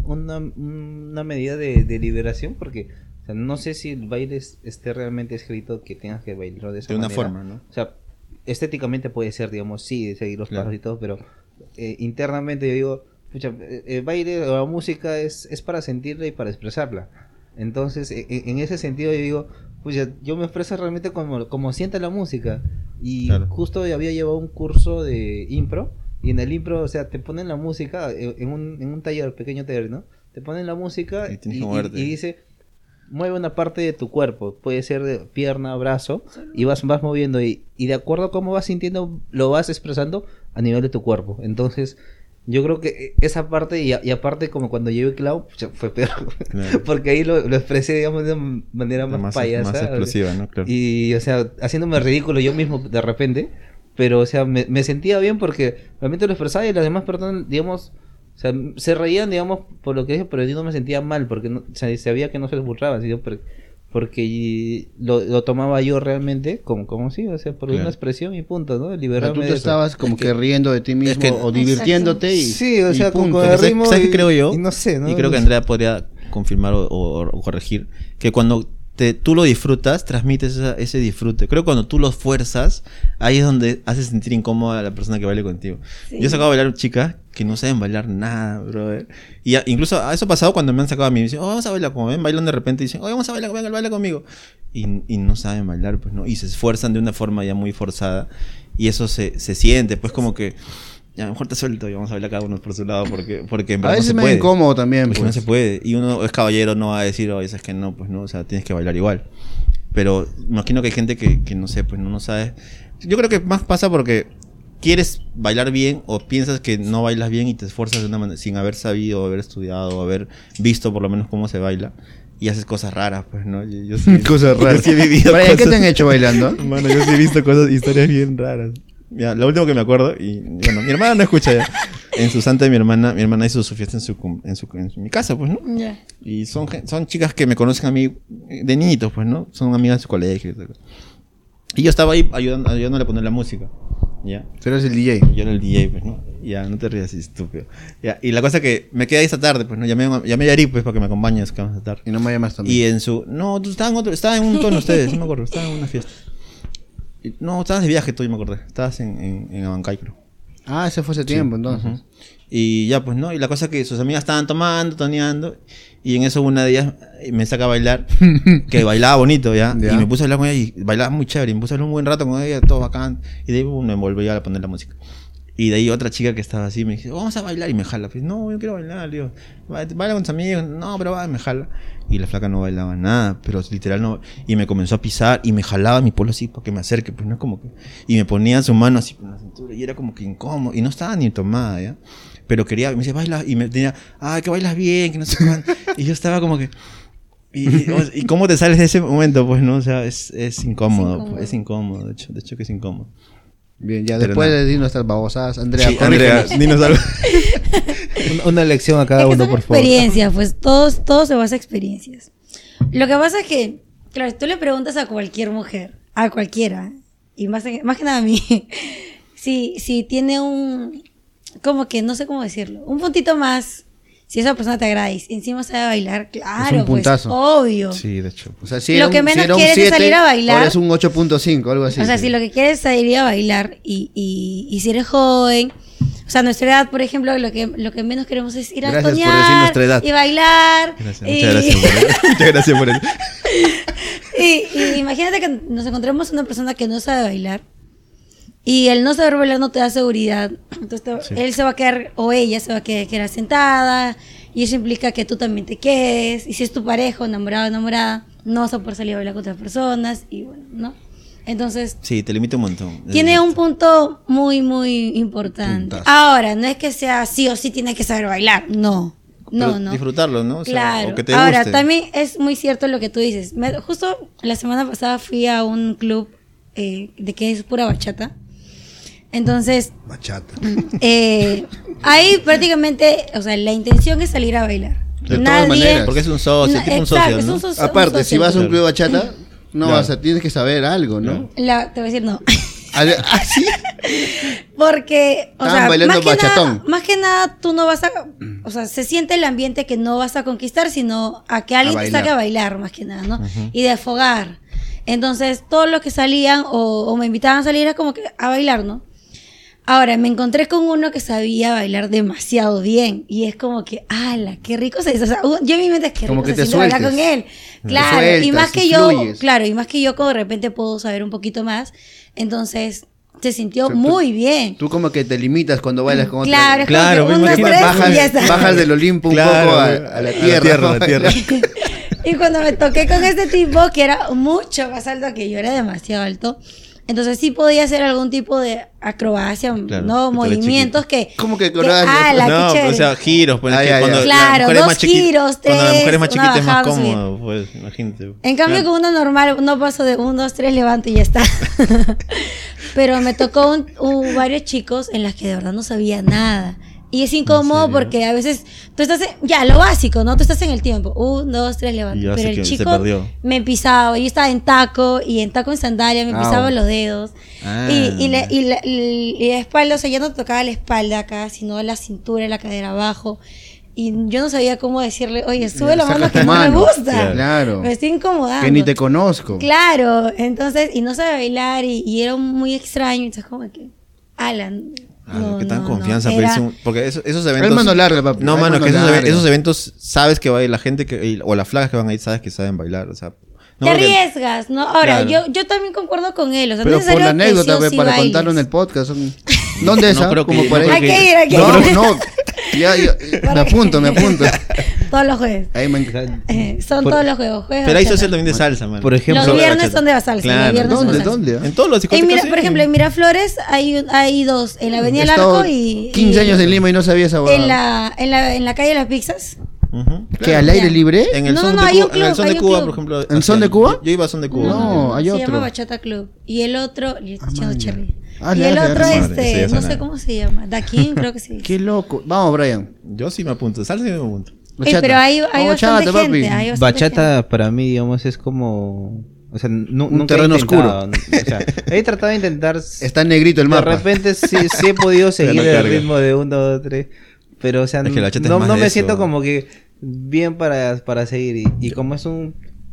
una medida de liberación, porque o sea, no sé si el baile esté realmente escrito que tengas que bailar de esa De una manera. forma, ¿no? O sea, estéticamente puede ser, digamos, sí, seguir los Claro. pasos y todo, pero internamente yo digo, pucha, el baile o la música es para sentirla y para expresarla. Entonces, en ese sentido yo digo, pucha, yo me expreso realmente como sienta la música. Y Claro. justo había llevado un curso de impro, y en el impro, o sea, te ponen la música, en un taller, pequeño taller, ¿no? Te ponen la música Y tienes que moverte. y dice, mueve una parte de tu cuerpo, puede ser de pierna, brazo, y vas moviendo, y de acuerdo a cómo vas sintiendo, lo vas expresando a nivel de tu cuerpo. Entonces, yo creo que esa parte, y aparte como cuando llevé Clau, pucha, fue peor, Claro. porque ahí lo expresé, digamos, de una manera más payasa. Más explosiva, ¿no? Claro. Y, o sea, haciéndome ridículo yo mismo de repente, pero, o sea, me sentía bien porque realmente lo expresaba y las demás personas, digamos, o sea, se reían, digamos, por lo que dije, pero yo no me sentía mal porque no, o sea, sabía que no se les burlaban, sino porque lo tomaba yo realmente como sí, o sea, por Claro. una expresión y punto, ¿no? O sea, Liberarme tú te de eso. estabas como que riendo de ti mismo que- o divirtiéndote y Sí, o y sea, punto. con el ¿Sabes- ritmo ¿Sabes qué y- creo yo? y no sé, ¿no? Y creo que Andrea podría confirmar o corregir. Que cuando tú lo disfrutas, transmites ese disfrute. Creo que cuando tú lo fuerzas, ahí es donde haces sentir incómoda a la persona que baile contigo. Sí. Yo he sacado a bailar chicas que no saben bailar nada, brother. Y incluso eso ha pasado cuando me han sacado a mí. Me dicen, oh, vamos a bailar, como ven, bailan de repente y dicen, oh, vamos a bailar, venga, baila conmigo. Y no saben bailar, pues, ¿no? Y se esfuerzan de una forma ya muy forzada. Y eso se siente, pues, como que, ya, mejor te suelto y vamos a bailar cada uno por su lado, porque en A verdad no veces se me puede. incómodo también, Porque pues. no se puede. Y uno es caballero, no va a decir, oye, es que no, pues no, o sea, tienes que bailar igual. Pero imagino que hay gente que no sé, pues no sabe. Yo creo que más pasa porque quieres bailar bien o piensas que no bailas bien y te esfuerzas de una manera sin haber sabido, haber estudiado, haber visto por lo menos cómo se baila. Y haces cosas raras, pues, ¿no? Yo sí, Cosas raras. Yo sí he vivido Brian, ¿qué cosas- te han hecho bailando? Mano, yo sí he visto historias bien raras. Mira, lo último que me acuerdo, y bueno, mi hermana no escucha ya. En su santa de mi hermana hizo su fiesta en mi casa, pues, ¿no? Ya. Y son chicas que me conocen a mí de niñitos, pues, ¿no? Son amigas de su colegio. Y yo estaba ahí ayudándole a poner la música, ¿ya? Tú eres el DJ. Yo era el DJ, pues, ¿no? Ya, no te rías así, estúpido. Ya, y la cosa es que me quedé ahí esta tarde, pues, ¿no? Llamé a Yari, pues, para que me acompañes que vamos a estar. Y no me llamas también. Y en su... No, tú estabas en un tono ustedes, no me acuerdo. Estabas en una fiesta. No, estabas de viaje tú, yo me acordé. Estabas en Abancay, creo. Ah, ese fue hace tiempo, entonces. Ujú. Y ya, pues, ¿no? Y la cosa es que sus amigas estaban tomando, toneando. Y en eso una de ellas me saca a bailar. Que bailaba bonito, ¿ya? Ya. Y me puse a bailar con ella y bailaba muy chévere. Y me puse a bailar un buen rato con ella, todo bacán. Y de ahí me volví a poner la música. Y de ahí otra chica que estaba así me dice, vamos a bailar, y me jala. Pues, no, yo quiero bailar, digo, baila con tus amigos, no, pero va, me jala. Y la flaca no bailaba nada, pero literal no. Y me comenzó a pisar y me jalaba mi polo así para que me acerque, pues no es como que. Y me ponía su mano así por la cintura y era como que incómodo. Y no estaba ni tomada, ¿ya? Pero quería, me dice, baila, y me tenía, que bailas bien, que no sé cuánto. Y yo estaba como que. ¿Y cómo te sales de ese momento? Pues no, o sea, es incómodo, pues, es incómodo, de hecho que es incómodo. Bien, ya Pero después nada. de nuestras babosadas, Andrea, Sí, Andrea, dinos algo. Una lección a cada Es que uno, son por favor. experiencias, pues todo se basa en experiencias. Lo que pasa es que, claro, tú le preguntas a cualquier mujer, a cualquiera, y más que nada a mí, si tiene como que no sé cómo decirlo, un puntito más, si esa persona te agrada y encima sabe bailar, claro, Es un puntazo. pues obvio. Sí, de hecho. O sea, si Lo era que un, menos si era un quieres es 7, salir a bailar. ahora es un 8.5, algo así. O sea, si lo que quieres es salir a bailar y si eres joven, o sea, nuestra edad, por ejemplo, lo que menos queremos es ir a Gracias por decir tonear nuestra edad. y bailar. Gracias, y, muchas gracias por eso. Muchas gracias por eso. y imagínate que nos encontremos una persona que no sabe bailar y el no saber bailar no te da seguridad. Entonces él se va a quedar, o ella se va a quedar sentada, y eso implica que tú también te quedes, y si es tu pareja, enamorado o enamorada, no vas a poder salir a bailar con otras personas, y bueno, ¿no? Entonces, Sí, te limita un montón. tiene un punto muy, muy importante. Puntazo. Ahora, no es que sea sí o sí tienes que saber bailar, no. Pero No. disfrutarlo, ¿no? O sea, Claro. o que te Ahora, guste. también es muy cierto lo que tú dices. Justo la semana pasada fui a un club de que es pura bachata. Entonces, Bachata. ahí prácticamente, o sea, la intención es salir a bailar. De todas maneras. Porque es un socio, tipo un exacto, socio, es ¿no? un socio. Aparte, si vas a un Claro. club de bachata, no Claro. vas a, tienes que saber algo, ¿no? Te voy a decir no. ¿Ah, sí? Porque, o Estaban sea, bailando más que, bachatón. nada, más que nada tú no vas a, o sea, se siente el ambiente que no vas a conquistar, sino a que alguien te bailar. saque a bailar, más que nada, ¿no? Y de afogar. Entonces, todos los que salían o me invitaban a salir era como que a bailar, ¿no? Ahora, me encontré con uno que sabía bailar demasiado bien. Y es como que, ¡ala! ¡Qué rico se dice! O sea, yo en mi mente es que Como rico que se te siente bailar sueltes. con él. Te Claro, y sueltas, más que y yo, fluyes. claro, y más que yo, como de repente puedo saber un poquito más. Entonces, se sintió O sea, muy bien. Tú como que te limitas cuando bailas con otra. Claro, es Claro, como que me uno, imagino. tres, y ya está. Bajas del Olimpo un Claro, poco a a la tierra. la tierra. Y cuando me toqué con este tipo, que era mucho más alto que yo, era demasiado alto, entonces sí podía hacer algún tipo de acrobacia, Claro, ¿no? porque tú eres Movimientos que... ¿Cómo que que, acrobacia? ¡ala, qué No, chévere! o sea, giros, pues, Ah, que ya, cuando ya. la Claro, mujer es 2 más chiquita, giros, cuando la mujer es más tres, chiquita es una más bajada, subir. cómodo, pues, imagínate. En cambio, Claro. con uno normal, uno paso de 1, 2, 3, levanto y ya está. Pero me tocó varios chicos en las que de verdad no sabía nada. Y es incómodo serio? porque a veces tú estás ya lo básico, ¿no? Tú estás en el tiempo. 1, 2, 3, levanto. Y ya Pero sé el que se chico perdió. me pisaba. Yo estaba en taco y en sandalia, me Au. pisaba los dedos. Ah. Y la espalda, o sea, ya no tocaba la espalda acá, sino la cintura y la cadera abajo. Y yo no sabía cómo decirle, oye, sube la Saca mano tu que no me mano. gusta. Claro. Me estoy incomodando. Que ni te conozco. Claro, entonces, y no sabe bailar y era muy extraño, entonces como que, Alan, ¿Qué tan confianza? era- Porque esos eventos... Es mano larga, papi. No, Es mano, mano que larga. esos eventos sabes que va a ir la gente o las flagas que van a ir sabes que saben bailar, o sea... no te porque- arriesgas, ¿no? Ahora, Claro. yo también concuerdo con él, o sea, Pero no es por la necesario que anécdota, sí o ve, sí para bailes. contarlo en el podcast. ¿Dónde es? No ah? creo que- Como por no ahí. Hay que ir, hay que No, ir. no. Ya, me apunto. Todos los jueves. Ahí me... Son Por- todos los juegos. Pero hay social también de salsa, mano. Por ejemplo, Los viernes bachata. son de salsa. Claro. Los viernes son de ¿Dónde? salsa. En todos los discotecas, sí. Por ejemplo, en Miraflores hay dos, en la Avenida He del estado Arco y 15 años en Lima y no sabía esa huevada. en la calle de las pizzas. Ujú. ¿Qué, al aire Ya. libre? En el No, son no, de hay un Cuba, en el club, son hay de un Cuba, club. por ejemplo. ¿En son de Cuba? Yo iba a son de Cuba. No, hay se otro. llama Bachata Club. Y el otro, y estoy echando man, ya. cherry. Ah, Y ya, el ya, otro, ya, madre, sí, ya no suena. sé cómo se llama. Daquín, creo que sí. Qué loco. Vamos, Brian. Yo sí me apunto. Salsa sí me apunto. Pero hay bastante Bachata, gente. papi. Hay bastante bachata para mí, digamos, es como... O sea, nunca he terreno intentado, ¿no? O sea, he tratado de intentar... Está negrito el de mapa. repente sí he podido seguir no el carga. ritmo de 1, 2, 3. Pero, o sea, Es que la bachata es no más me de siento eso. como que bien para seguir. Y como es un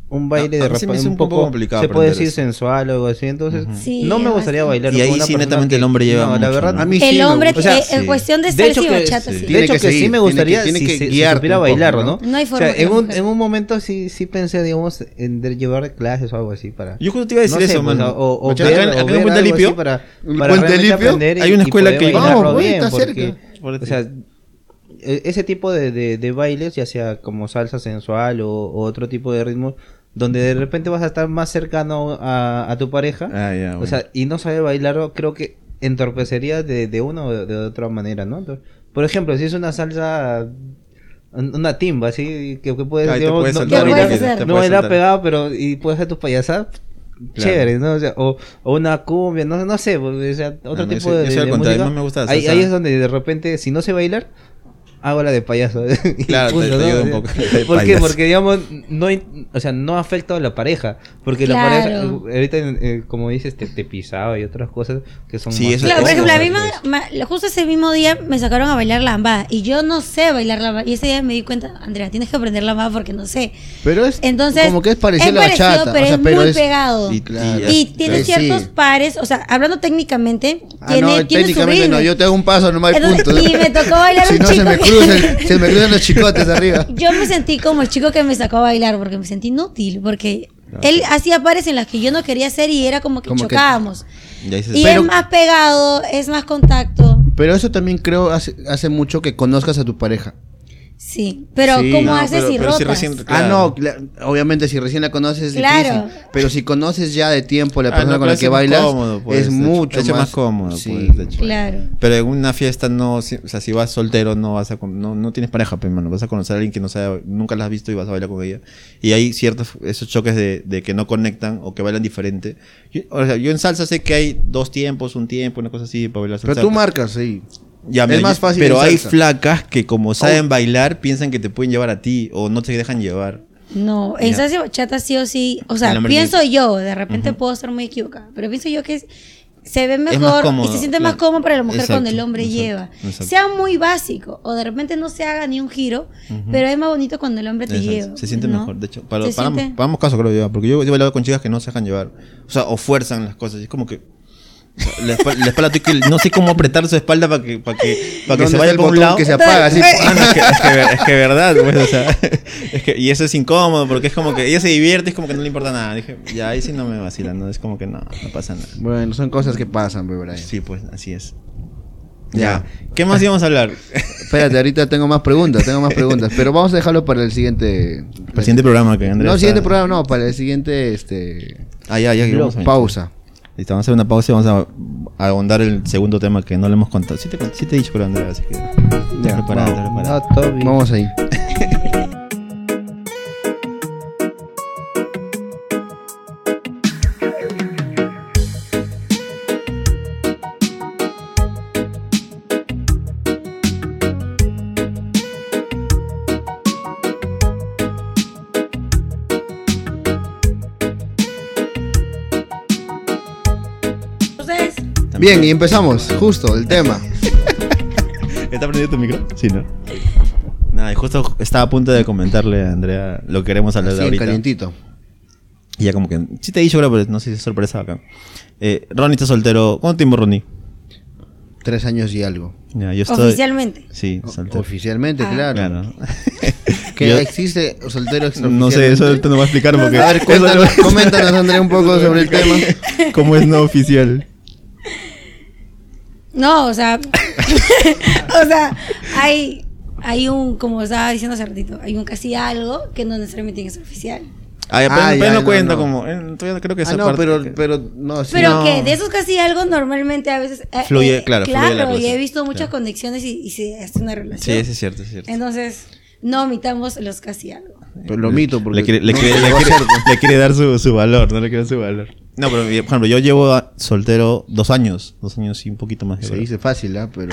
un baile A de mí se me repente hizo un un poco poco complicado se puede aprender decir eso. sensual o algo así, entonces Sí, no me gustaría bastante. bailar Y con ahí una sí, persona netamente el hombre lleva no, la mucho, verdad ¿no? A mí El sí me hombre, gusta. O sea, en sí. cuestión de de hecho salsa y que bachata, sí. sí. de Tiene hecho que que sí seguir, me gustaría tiene que si guiarte supiera un poco, bailarlo, ¿no? ¿no? No hay O forma sea, que la mujer. en un momento sí pensé, digamos, en de llevar clases o algo así para Yo justo te iba a decir no sé, eso, pues, mano. o Acá ver, en- o acá en ver Puente algo Limpio, así para ¿En para Puente realmente Limpio? aprender Hay una escuela poder que- bailarlo Vamos, bien, está porque cerca. o sea, ese tipo de bailes, ya sea como salsa sensual o otro tipo de ritmos, donde de repente vas a estar más cercano a tu pareja, Ah, ya, o bueno. sea, y no saber bailarlo, creo que entorpecería de una o de otra manera, ¿no? Entonces, por ejemplo, si es una salsa, una timba, así, que puedes, Ahí te digamos, puedes no, soltar ¿Qué un puedes poquito, hacer? te no puedes bailar soltar. pegado, pero y puedes hacer tus payasadas. Chévere, ¿no? O sea, o una cumbia, no sé, pues, o sea, otro No, tipo yo de soy al contrario, música. más me gusta la Ahí salsa. es donde de repente, si no sé bailar, hago la de payaso. Y Claro, te ¿no? ayuda un O sea, poco. ¿Por qué? Payaso. Porque, digamos, o sea, no afecta a la pareja. Porque la Claro. pareja, ahorita, como dices, te pisaba y otras cosas que son Sí, más eso- Claro, por eso- ejemplo, a mí pues. justo ese mismo día me sacaron a bailar lambada y yo no sé bailar lambada. Y ese día me di cuenta, Andrea, tienes que aprender lambada porque no sé. Pero es Entonces, como que es parecido a la parecido, bachata. pero o sea, es pero muy es pegado. Y- Claro. Y tiene Sí. ciertos pares, o sea, hablando técnicamente, Ah, tiene, no, tiene su técnicamente ritmo. no, yo te hago un paso, no hay Entonces, punto. y me tocó bailar Si un no, chico se me cruzan los chicotes arriba. Yo me sentí como el chico que me sacó a bailar porque me sentí inútil, porque él hacía pares en las que yo no quería hacer y era como que Como que- chocábamos. Ya dices, Y Pero- es más pegado, es más contacto. Pero eso también creo hace mucho que conozcas a tu pareja. Sí, pero Sí, ¿cómo no, haces si pero si rotas? recién- Ah, Claro. no, obviamente si recién la conoces es Claro. difícil. Pero si conoces ya de tiempo la Ah, persona no, con la pero que es más bailas, cómodo, pues, es de hecho. mucho De hecho, más, más cómodo, sí. pues, de hecho. Claro. Pero en una fiesta no, o sea, si vas soltero no vas a no tienes pareja, pues, mano, vas a conocer a alguien que no sabe, nunca la has visto y vas a bailar con ella. Y hay ciertos esos choques de que no conectan o que bailan diferente. O sea, yo en salsa sé que hay dos tiempos, un tiempo, una cosa así para bailar salsa. Pero tú marcas, sí. Ya, es mira, más fácil pero en hay salsa. flacas que como saben bailar piensan que te pueden llevar a ti o no te dejan llevar. No, en Ya. salsa y bachata sí o sí, o sea, El hombre pienso tiene- yo, de repente puedo estar muy equivocada, pero pienso yo que se ve más mejor cómodo, y se siente más claro. cómodo para la mujer cuando el Exacto, hombre exacto, lleva. exacto. Sea muy básico o de repente no se haga ni un giro, pero es más bonito cuando el hombre te Exacto, lleva. se siente ¿no? mejor, de hecho. Se Para siente- ambos casos creo yo, porque yo he bailado con chicas que no se dejan llevar. O sea, o fuerzan las cosas. Y es como que o sea, la espalda estoy que no sé cómo apretar su espalda para que ¿Dónde se está vaya el por un botón lado. que se apaga así? Ah, no, es que verdad, pues, o sea, y eso es incómodo porque es como que ella se divierte, es como que no le importa nada. Dije, ya ahí sí no me vacilan, no es como que no pasa nada. Bueno, son cosas que pasan, pues, Brian. Sí, pues así es. Ya. Ya. ¿Qué más íbamos a hablar? Espérate, ahorita tengo más preguntas, pero vamos a dejarlo para el siguiente... Para el siguiente programa que Andrés. No, el siguiente programa no, para el siguiente, Ah, ya, que vamos a pausa. Listo, vamos a hacer una pausa y vamos a ahondar el segundo tema que no le hemos contado. Sí te he dicho, pero Andrea, así que... Ya, preparado, vamos. preparado. No, todo bien. Vamos ahí. Entonces, Bien, y empezamos, justo, el tema. ¿Está prendido tu micro? Sí, ¿no? Nada, y justo estaba a punto de comentarle a Andrea lo que queremos hablar de Así, ahorita. calientito. Y ya como que... Sí te he dicho, pero no sé si es sorpresa acá. Ronnie está soltero. ¿Cuánto tiempo, Ronnie? 3 años y algo. Ya, yo estoy... oficialmente. Sí, soltero. Oficialmente, Ah. claro. Claro. Que Yo- existe soltero No sé, eso extraoficialmente. te lo voy a explicar porque... A ver, coméntanos, Andrea, un poco sobre el tema. ¿Cómo es no oficial? No, o sea, o sea, hay un, como estaba diciendo hace ratito, hay un casi algo que no necesariamente tiene que ser oficial. Ah, ya, Ah, pero ya, no no, cuenta no. como... todavía creo que esa Ah, no, parte... pero no, sí. Pero no. que de esos casi algo normalmente a veces... Fluye, claro, fluye la y relación. he visto muchas Claro. conexiones y se hace una Sí, relación. eso es cierto, es cierto. Entonces, no omitamos los casi algo. Pero lo mito porque... Le quiere, no, no, le quiere dar su valor, no le quiere dar su valor. No, pero por ejemplo, yo llevo soltero 2 años. 2 años y un poquito más. Se dice fácil, ¿ah? Pero...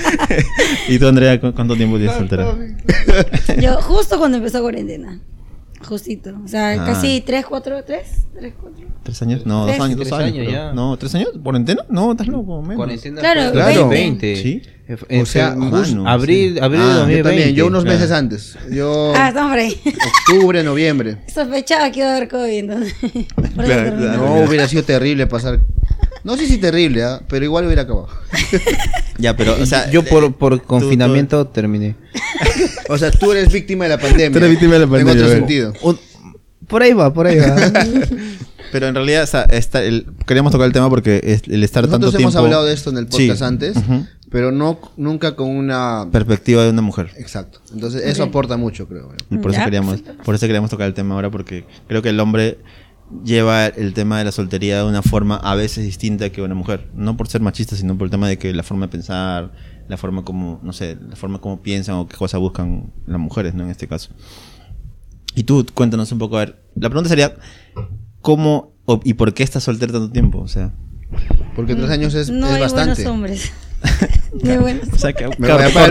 ¿Y tú, Andrea, cuánto tiempo tienes soltera? Yo justo cuando empezó cuarentena. Justito. O sea, Ah. casi 3, 4. ¿3 años? No, 2 Tres. años, 2 3 años. años creo. ya. No, 3 años, ¿cuarentena? No, estás loco, menos. Cuarentena Claro, fue claro. 2020. Sí. O sea, mano, abril sí. de Yo 2020. también, yo unos claro. meses antes. Yo Estamos por ahí. octubre, noviembre. Sospechaba que iba a haber COVID, entonces. Por eso Claro, terminó. claro. No, hubiera sido terrible pasar. No sé si terrible, ¿ah? Pero igual hubiera acabado. Ya, pero, o sea. Yo por confinamiento terminé. O sea, tú eres víctima de la pandemia. Tú eres víctima de la En pandemia, otro bueno. sentido. Por ahí va. Pero en realidad, o sea, queríamos tocar el tema porque el estar Nosotros tanto hemos tiempo. hablado de esto en el podcast Sí. antes, Ujú. pero nunca con una... Perspectiva de una mujer. Exacto. Entonces, eso Ok. aporta mucho, creo. Y por eso Ya, queríamos tocar el tema ahora, porque creo que el hombre lleva el tema de la soltería de una forma a veces distinta que una mujer. No por ser machista, sino por el tema de que la forma de pensar, la forma como, no sé, la forma como piensan o qué cosas buscan las mujeres, ¿no? En este caso. Y tú, cuéntanos un poco, a ver. La pregunta sería, ¿cómo y por qué estás soltero tanto tiempo? O sea, Porque 3 años es No hay bastante. buenos hombres. No hay buenos. o sea que Me voy a parar,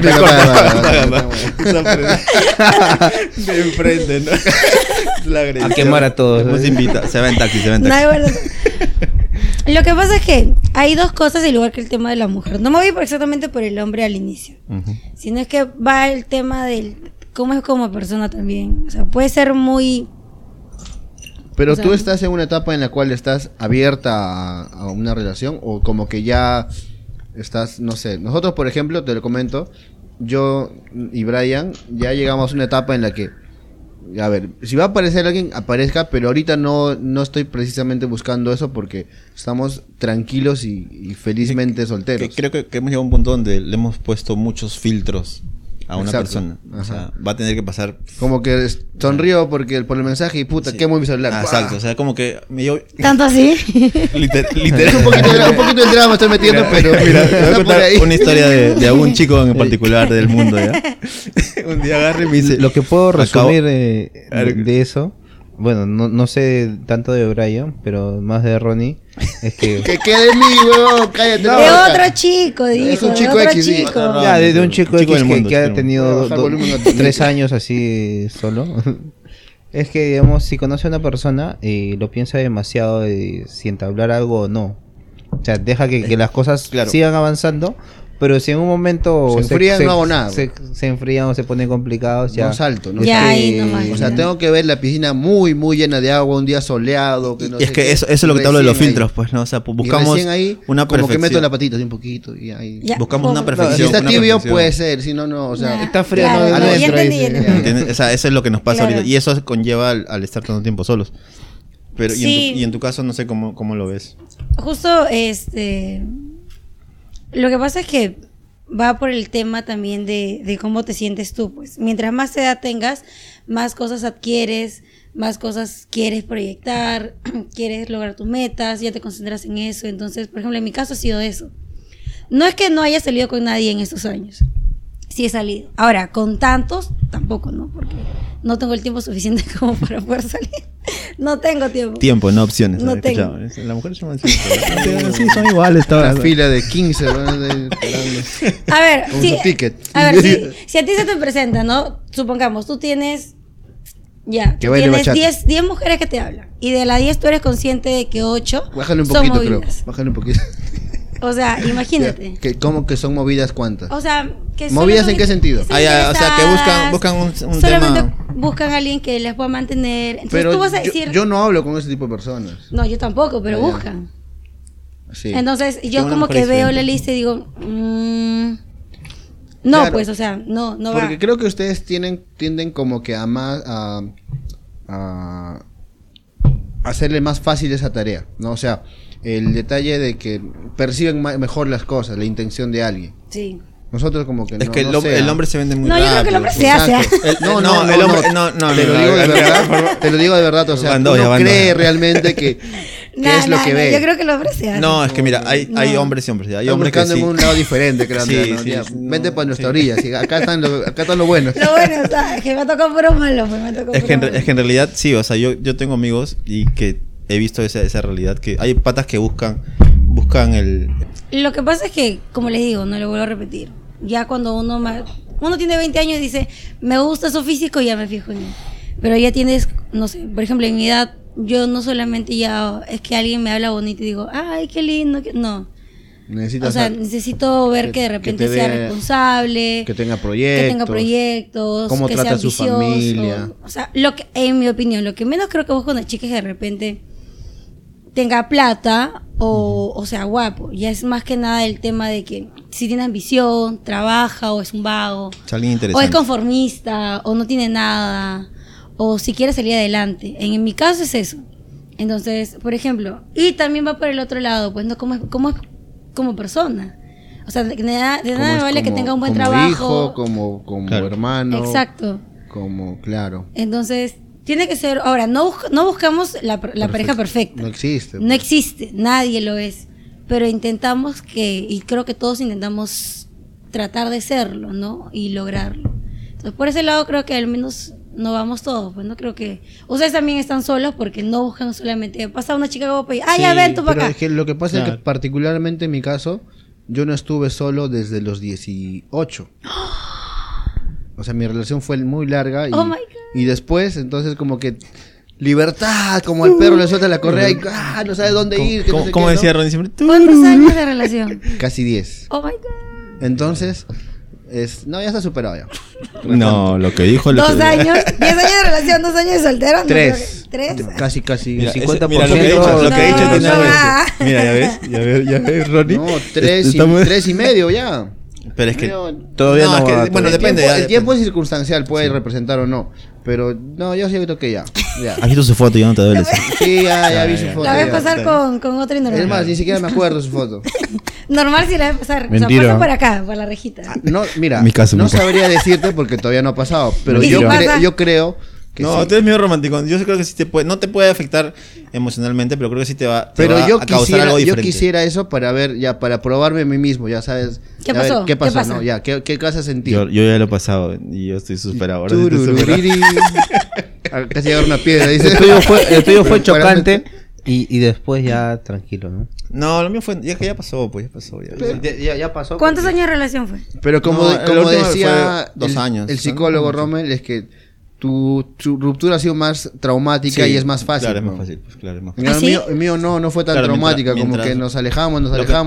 de enfrente, ¿no? La agresión. A quemar a todos. Hemos invitado. Se va en taxi, se va en No taxi. hay buenos. Lo que pasa es que hay dos cosas, al igual que el tema de la mujer. No me voy exactamente por el hombre al inicio, Ujú. sino es que va el tema del cómo es como persona también. O sea, puede ser muy... Pero O sea, tú estás en una etapa en la cual estás abierta a una relación o como que ya estás, no sé. Nosotros, por ejemplo, te lo comento, yo y Brian ya llegamos a una etapa en la que, a ver, si va a aparecer alguien, aparezca, pero ahorita no estoy precisamente buscando eso porque estamos tranquilos y felizmente solteros. Creo que hemos llegado a un punto donde le hemos puesto muchos filtros a una Exacto. persona. O sea, Ajá. va a tener que pasar. Como que sonrío porque por el mensaje y puta, Sí. quemo mi celular. Ah, ¡Pah! exacto. O sea, como que me dio. ¿Tanto así? Literal. un poquito de drama estoy metiendo, pero Mira, te voy a está por contar ahí. una historia de algún chico en particular del mundo, ¿ya? Un día agarre y me dice. Lo que puedo Acabo- resumir de eso, bueno, no sé tanto de Brian, pero más de Ronnie, es que Que quede en mí, huevón, cállate. De la boca. otro chico, dijo. Es un de chico otro X, sí. chico. Otro ya de un chico, Chico X del mundo, que ha chico del tenido mundo. Baja el volumen a tu 3 micro. años así solo. Es que, digamos, si conoce a una persona y lo piensa demasiado de si entablar algo o no. O sea, deja que las cosas Claro. sigan avanzando, pero si en un momento Se enfrían, no hago nada. se enfrían o se ponen complicados, ya. No salto, no Ya salto. ahí nomás. O sea, tengo que ver la piscina muy llena de agua, un día soleado. Que no Y es sé que qué. eso es lo que te hablo de los Recién ahí. filtros, pues, ¿no? O sea, Y buscamos recién ahí, una como que meto perfección. la patita así un poquito y ahí. Ya, Buscamos una pobre. Si perfección. está una tibio perfección. puede ser, si no, no. O sea, Ya. está frío, Claro, no, ya no entendí, entro, ya dice. entendí. ¿Entiendes? O sea, eso es lo que nos pasa Claro. ahorita. Y eso conlleva al estar tanto tiempo solos. Pero, Sí. y en tu caso, no sé cómo lo ves. Justo, lo que pasa es que va por el tema también de cómo te sientes tú, pues. Mientras más edad tengas, más cosas adquieres, más cosas quieres proyectar, quieres lograr tus metas, ya te concentras en eso. Entonces, por ejemplo, en mi caso ha sido eso. No es que no haya salido con nadie en estos años. Sí he salido. Ahora, con tantos, tampoco, ¿no? Porque no tengo el tiempo suficiente como para poder salir. No tengo tiempo. Tiempo, no opciones. No ¿sabes? tengo. Escuchaba, las mujeres llaman así. Sí, son iguales una todas. fila de 15, weón, esperando. A ver, Con si, su ticket. a ver si a ti se te presenta, ¿no? Supongamos, tú tienes, ya, Que tú baile tienes bachata. 10 mujeres que te hablan. Y de las 10 tú eres consciente de que 8 Bájale un son poquito, creo. movidas. Bájale un poquito. O sea, imagínate. ¿Cómo que son movidas cuántas? O sea, que ¿Movidas solo en qué sentido? están Ah, ya, o sea, que buscan un solamente tema. buscan a alguien que les pueda mantener. Entonces Pero tú vas a decir, yo no hablo con ese tipo de personas. no, yo tampoco, pero Ah, ya. buscan. Sí. Entonces yo una como mujer que veo diferente. la lista y digo, no, Claro. pues, o sea, no va. Porque creo que ustedes tienden como que a más a hacerle más fácil esa tarea, ¿no? O sea, el detalle de que perciben mejor las cosas, la intención de alguien. Sí. Nosotros como que Es no, que no sé, el hombre se vende muy No, yo rápido. creo que el hombre se hace. Exacto. El- No, no, no, el no, hombre- no, no, te lo no, digo de no, verdad, te lo digo de verdad, o sea, Van dos, uno ya van cree dos. realmente que es lo que ve. Yo creo que el hombre se hace. No, es que mira, hay No. hombres y hombres. Ya. Hay Están hombres que buscando sí. en un lado diferente, creo, Sí, Andrea, ¿no? sí, Ya, sí, vente no, para nuestra sí. orilla, sí, acá están los buenos. Lo bueno, o sea, que me tocó puro malo, pues me tocó Es que, puro malo. es que en realidad sí, o sea, yo tengo amigos y que he visto esa realidad, que hay patas que buscan el... Lo que pasa es que, como les digo, no lo vuelvo a repetir. Ya cuando uno tiene 20 años y dice, me gusta su físico, ya me fijo en él. Pero ya tienes, no sé, por ejemplo, en mi edad, yo no solamente ya es que alguien me habla bonito y digo, ay, qué lindo, no. Necesitas O sea, necesito ver que de repente sea responsable, que tenga proyectos, cómo que trata sea a su ambicioso. familia. O sea, en mi opinión, lo que menos creo que busco una chica es que de repente tenga plata o sea guapo. Ya es más que nada el tema de que si tiene ambición, trabaja o es un vago, Es alguien o interesante. es conformista o no tiene nada, o si quiere salir adelante. En mi caso es eso. Entonces, por ejemplo, y también va por el otro lado, pues no como persona. O sea, de nada me vale que tenga un buen trabajo. Hijo, como Claro. hermano. Exacto. Como, claro. Entonces, tiene que ser. Ahora, no buscamos la pareja perfecta. No existe. No existe, nadie lo es. Pero intentamos y creo que todos intentamos tratar de serlo, ¿no? Y lograrlo. Entonces, por ese lado, creo que al menos no vamos todos. Pues no creo que. Ustedes también están solos porque no buscan solamente. Pasa una chica guapa y. ¡Ah, ya ven tú para Pero acá! es que lo que pasa es Claro. que, particularmente en mi caso, yo no estuve solo desde los 18. O sea, mi relación fue muy larga. Oh my God. Y después, entonces, como que. Libertad, como el perro le suelta la correa y no sabe dónde ir. que no sé ¿Cómo qué, decía ¿no? Ronnie siempre? ¿Cuántos años de relación? Casi 10. Oh my God. Entonces, no, ya está superado ya. No, lo que dijo... 2 años, 10 años de relación, 2 años de soltero. No, 3. creo que- 3. Casi. Mira, 50%. mira, lo que he dicho, No, tiene no. algo que decir. Mira, ya ves, Ronnie. No, 3 y medio ya. Pero es que Pero- Todavía no es que, va, bueno, El depende. tiempo, ya, el tiempo es circunstancial, puede representar o no. Pero no, yo siento que ya. ¿Has visto su foto? Ya no te duele. Sí, ya vi su foto. La voy a ya. pasar con otro y normal. Es más, ni siquiera me acuerdo su foto. Normal sí la voy a pasar. O sea, Mentira. pasa por acá, por la rejita. No, mira, Mi caso, no mi caso. sabría decirte porque todavía no ha pasado. Pero ¿Y yo, si pasa? yo creo que No, sí. tú eres medio romántico. Yo creo que sí no te puede afectar emocionalmente, pero creo que sí te va Pero yo a causar quisiera, algo yo diferente. quisiera eso para ver, ya, para probarme a mí mismo, ya sabes. ¿Qué ya ver, pasó? ¿Qué ¿Qué pasó? pasa? No, ya, ¿qué vas a sentir? Yo ya lo he pasado y yo estoy superado. Ahora sí estoy superado. Turururiri. Casi agarra una piedra, dice. El tuyo fue chocante y después ya tranquilo, ¿no? No, lo mío fue... Ya pasó, pues, ya pasó. Ya pasó. ¿Cuántos años de relación fue? Pero como, No, el como último decía fue 2 años. el psicólogo Rommel, es que tu ruptura ha sido más traumática Sí, y es más fácil. Claro, es ¿no? más fácil. Pues, claro, es más En fácil. ¿Ah, el sí? mío no fue tan Claro, traumática, como mientras- que nos alejamos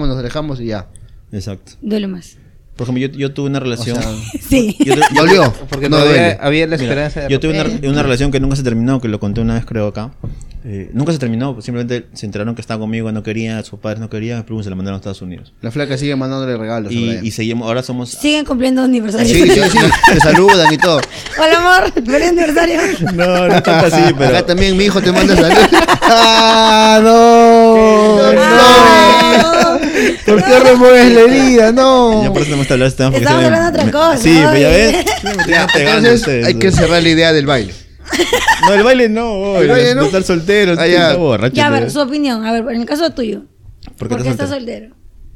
y ya. Exacto. Duele más. Por ejemplo, yo tuve una relación... Sí. Dolió, Porque no todavía duele. había la Mira, esperanza de yo tuve romper. una relación que nunca se terminó, que lo conté una vez creo acá. Nunca se terminó, pues, simplemente se enteraron que estaba conmigo, no quería, sus padres no querían, pero se la mandaron a Estados Unidos. La flaca sigue mandándole regalos. a Brian. Y seguimos, ahora somos... Siguen cumpliendo aniversarios. Sí, te saludan y todo. Hola, amor. Feliz aniversario. No, no tanto así, pero... Acá también mi hijo te manda saludos. ¡Ah, no! Ah, ¿Por qué remueves la herida? No. Ya por eso no me está hablando de este tema, porque Estamos se me- hablando de otra me- cosa, Sí, pero ya oye. ves. Me tienen pegando Entonces ustedes. hay que cerrar la idea del baile. No, el baile no, El baile de no. estar soltero, Ah, ya. está borracho. Ya, a ver, pero- su opinión. A ver, en el caso tuyo. ¿Por ¿Por qué qué estás estás soltero?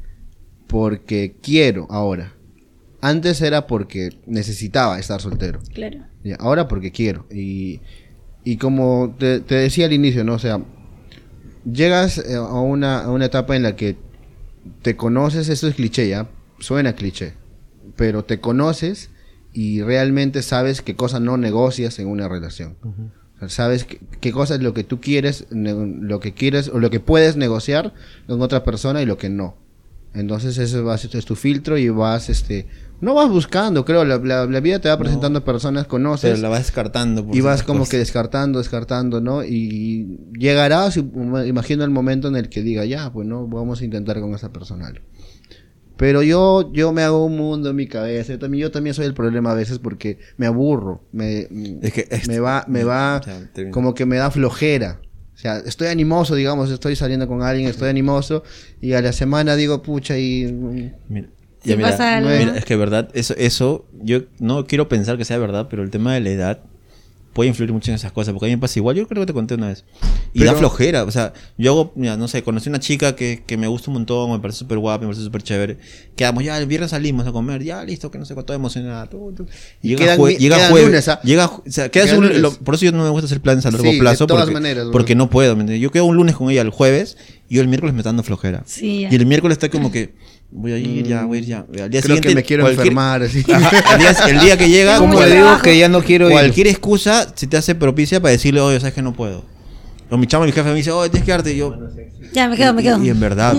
Porque quiero ahora. Antes era porque necesitaba estar soltero. Claro. Ya, ahora porque quiero. Y como te decía al inicio, ¿no? O sea, llegas a una etapa en la que te conoces, esto es cliché, ¿ya? Suena cliché. Pero te conoces y realmente sabes qué cosas no negocias en una relación. O sea, sabes qué cosa es lo que tú quieres, lo que quieres o lo que puedes negociar con otra persona y lo que no. Entonces eso es tu filtro y vas, no vas buscando, creo, la vida te va presentando personas, conoces Pero la vas descartando. por y vas ciertas como cosas. que descartando, ¿no? Y llegará, imagino el momento en el que diga, ya, pues no, vamos a intentar con esa persona. Pero yo me hago un mundo en mi cabeza. Yo también soy el problema a veces porque me aburro. Es que me va Ya, termina. como que me da flojera. O sea, estoy animoso, digamos, estoy saliendo con alguien, estoy animoso y a la semana digo, pucha, y Mira, Si ya, mira, pasa algo. mira, es que verdad, eso, yo no quiero pensar que sea verdad, pero el tema de la edad puede influir mucho en esas cosas, porque a mí me pasa igual, yo creo que te conté una vez. Y Pero- da flojera, o sea, yo hago, mira, no sé, conocí una chica que me gusta un montón, me parece súper guapa, me parece súper chévere. Quedamos, ya el viernes salimos a comer, ya listo, que no sé cuánto, emocionada. Y llega quedan llega lunes, ¿ah? o sea, quedas Quedan un, lunes. por eso yo no me gusta hacer planes a largo Sí, de plazo, todas porque, maneras, porque bro. no puedo, ¿me entiendes? Yo quedo un lunes con ella el jueves, y yo el miércoles me está dando flojera. Sí, ya. Y el miércoles está como que voy a ir ya. Al día Creo siguiente, que me quiero enfermar. Así. Ajá, el día que llega, Tengo ¿Cómo mucho le digo trabajo. que ya no quiero ir? cualquier excusa se te hace propicia para decirle, oye, sabes que no puedo. O mi chamo, mi jefe me dice, oye, tienes que quedarte. Y yo, Ya, me quedo. Y en verdad,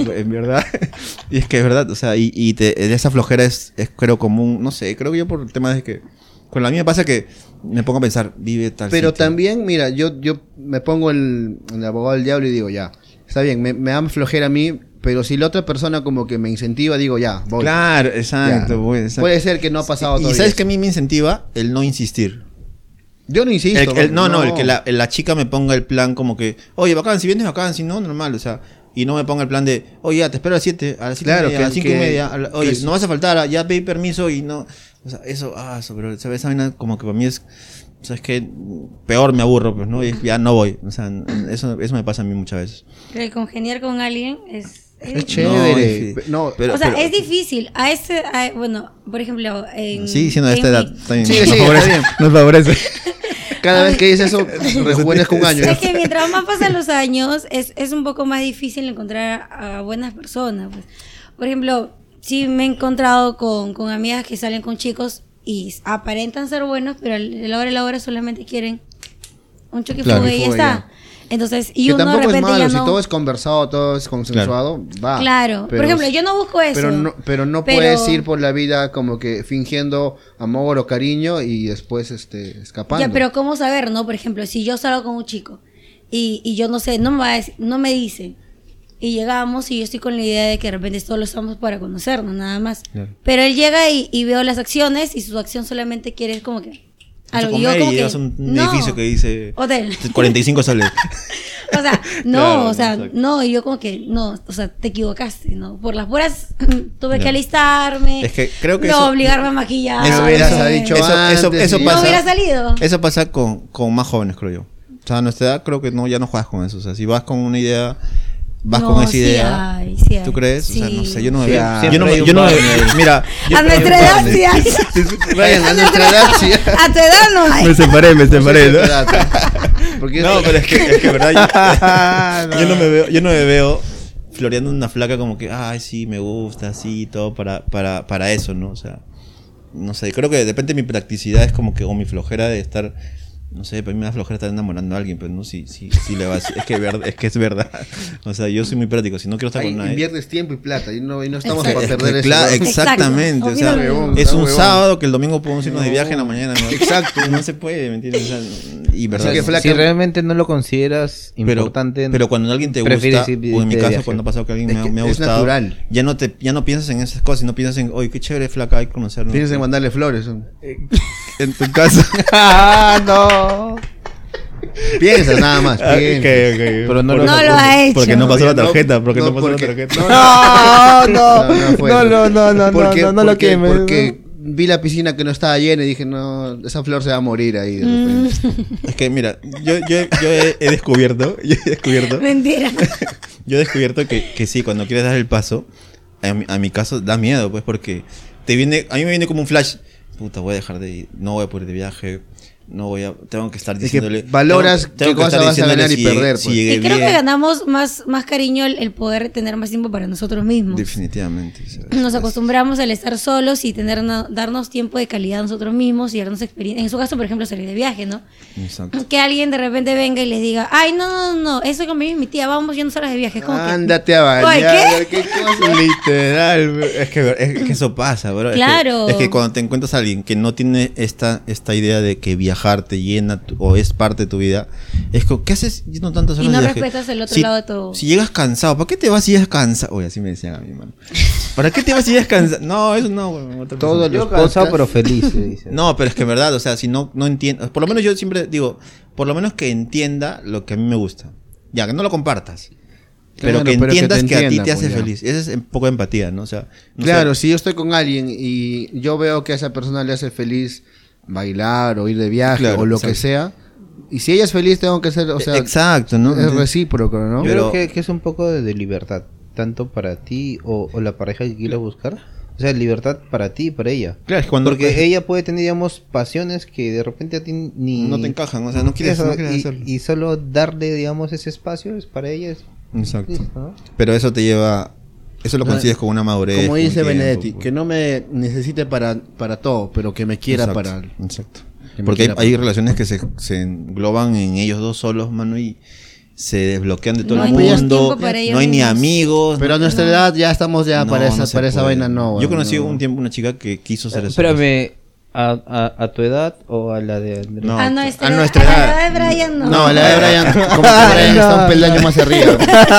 y es que es verdad, o sea, esa flojera es creo común, no sé, creo que yo por el tema de que, con la mía me pasa que me pongo a pensar, vive tal Pero sitio. también, mira, yo me pongo el abogado del diablo y digo, ya, está bien, me da flojera a mí, pero si la otra persona como que me incentiva, digo, ya, voy. Claro, exacto, Ya. güey, exacto. Puede ser que no ha pasado Y todavía. ¿sabes que a mí me incentiva? El no insistir. Yo no insisto. El que la chica me ponga el plan como que, oye, bacán, si vienes bacán, si no, normal, o sea, y no me ponga el plan de, oye, ya, te espero a las 7, a las 7 Claro, y media, a las 5 y media, oye, que- no vas a faltar, ya pedí permiso y no, o sea, pero, ¿sabes? Esa vaina como que para mí es, o sea, es que peor me aburro, pues, ¿no? Y ya no voy, o sea, eso me pasa a mí muchas veces. Que congeniar con alguien es Es chévere. No, No, pero- o sea, pero- es difícil. bueno, por ejemplo, en... Sí, siendo de en esta edad, mi- está bien, Sí, nos sí, favorece, está bien. nos favorece. cada vez que dices eso, rejuvenezco un año. Es que mientras más pasan los años, es un poco más difícil encontrar a buenas personas. Pues. Por ejemplo, sí me he encontrado con amigas que salen con chicos y aparentan ser buenos, pero a la hora solamente quieren un choque Claro, fuga y ya fuga, está. Entonces, y Que uno de tampoco es repente malo, ya si no... todo es conversado, todo es consensuado, va. Claro, por ejemplo, yo no busco eso. Pero no pero- puedes ir por la vida como que fingiendo amor o cariño y después escapando. Ya, pero ¿cómo saber, no? Por ejemplo, si yo salgo con un chico y yo no sé, no me va a decir- no me dice, y llegamos y yo estoy con la idea de que de repente solo estamos para conocernos, nada más. Claro. Pero él llega y veo las acciones y su acción solamente quiere como que algo. Y yo Comer como y que, llegas a un no, edificio que dice hotel. 45 soles. O sea, no, Claro, o sea, exacto. no, y yo como que, no, o sea, te equivocaste, ¿no? Por las puras tuve que Ya. alistarme. Es que creo que no eso- obligarme a maquillar. Eso hubieras dicho eso antes y- No pasa. hubiera salido. Eso pasa con más jóvenes, creo yo. O sea, a nuestra edad creo que no, ya no juegas con eso. O sea, si vas con una idea, vas No, con esa sí idea. hay, sí hay. ¿Tú crees? O sea, Sí. no sé, yo no me Sí veo. hay. Yo no me Siempre hay yo no un me- partner. Mira, A nuestra edad sí hay. Ryan, a nuestra edad sí. A tu edad no hay. me separé, ¿no? Porque No, pero es que verdad, yo no me veo floreando una flaca como que, ay, sí, me gusta, sí, y todo para eso, ¿no? O sea, no sé, creo que depende de mi practicidad, es como que, o mi flojera de estar, no sé, para mí me da flojera estar enamorando a alguien, pero no, sí le va, es que es verdad. O sea, yo soy muy práctico, si no quiero estar ahí con nadie. inviertes tiempo y plata y no estamos Exacto. para Es que, perder eso. claro, ¿no? exactamente, o sea, Opino lo mismo. es un Huevón. sábado que el domingo podemos irnos de viaje en la No. mañana, ¿no? Exacto. No se puede, ¿me entiendes? O sea, y verdad. que flaca- Si realmente no lo consideras importante, pero cuando alguien te prefieres gusta, ir o en mi de caso viaje. cuando ha pasado que alguien Es que me ha es gustado, natural. ya no piensas en esas cosas, sino piensas en, oye, qué chévere flaca, hay que conocernos. Tienes que mandarle flores. ¿no? En tu caso. ¡Ah, no! Piensa nada más. Piensa. Pero no No lo ha hecho. Porque no pasó la No, tarjeta, porque no, no, pasó porque- la tarjeta. fue eso. no lo quemes. Porque vi la piscina que no estaba llena y dije, no, esa flor se va a morir ahí. De repente. Es que mira, yo he descubierto, Mentira. yo he descubierto que sí, cuando quieres dar el paso, a mi caso da miedo, pues, porque a mí me viene como un flash, puta, voy a dejar de ir, no voy a poder ir de viaje, tengo que estar Es que diciéndole, valoras qué que cosa estar vas a diciéndole ganar y si perder, si pues. llegué Y creo que bien. ganamos más cariño el poder tener más tiempo para nosotros mismos. Definitivamente. o sea, Nos acostumbramos al estar solos y darnos tiempo de calidad a nosotros mismos y darnos experiencia. En su caso, por ejemplo, salir de viaje, ¿no? Exacto. Que alguien de repente venga y les diga, ay, no, eso conmigo y mi tía, vamos yendo solas de viaje. Es como que, Ándate a Oye, bañar. ¿Qué cosa? Literal, es que eso pasa, bro. Claro. Es que cuando te encuentras a alguien que no tiene esta idea de que viajar te llena o es parte de tu vida, es como, ¿qué haces yendo tantas horas Y no de viaje? respetas el otro Si- lado de todo. Si llegas cansado, ¿para qué te vas si llegas cansado? Oye, así me decían a mi mano. ¿Para qué te vas si llegas cansado? No, eso no, güey, otra Todo persona. los Yo cansado podcasts- pero feliz, se dice. No, pero es que en verdad, o sea, si no entiendo, por lo menos yo siempre digo, por lo menos que entienda lo que a mí me gusta. Ya, que no lo compartas. Pero Claro, que pero que entiendas te que, a ti entienda, te hace pues, ya. feliz. Esa es un poco de empatía, ¿no? O sea, no Claro, sé. si yo estoy con alguien y yo veo que a esa persona le hace feliz bailar o ir de viaje Claro, o lo que exacto. sea, y si ella es feliz tengo que ser, o sea, Exacto, ¿no? es Entonces, recíproco, ¿no? Yo Pero- creo que es un poco de libertad, tanto para ti o la pareja que quieras buscar. O sea, libertad para ti y para ella. Claro, es que cuando Porque ella puede tener, digamos, pasiones que de repente a ti ni... no te encajan, o sea, no quieres, Eso, no quieres y, hacerlo. y solo darle, digamos, ese espacio es para ella. Exacto. Listo, ¿no? Pero eso te lleva eso lo consigues con una madurez. Como con dice tiempo, Benedetti, pues. que no me necesite para todo, pero que me quiera Exacto, para... Exacto. que me Porque quiera hay para- relaciones que se engloban en ellos dos solos, mano, y se desbloquean de todo No el hay ni mundo. tiempo para ellos No hay ni mismos. amigos. Pero a nuestra edad ya estamos ya No, para esa, no se para esa puede. vaina, no. Yo conocí no. un tiempo una chica que quiso hacer eso. Espérame, ¿a tu edad o a la de Andrés? No, A nuestra, a nuestra a la edad. edad de Brian no. No, la de Brian, como que Brian está un peldaño más arriba.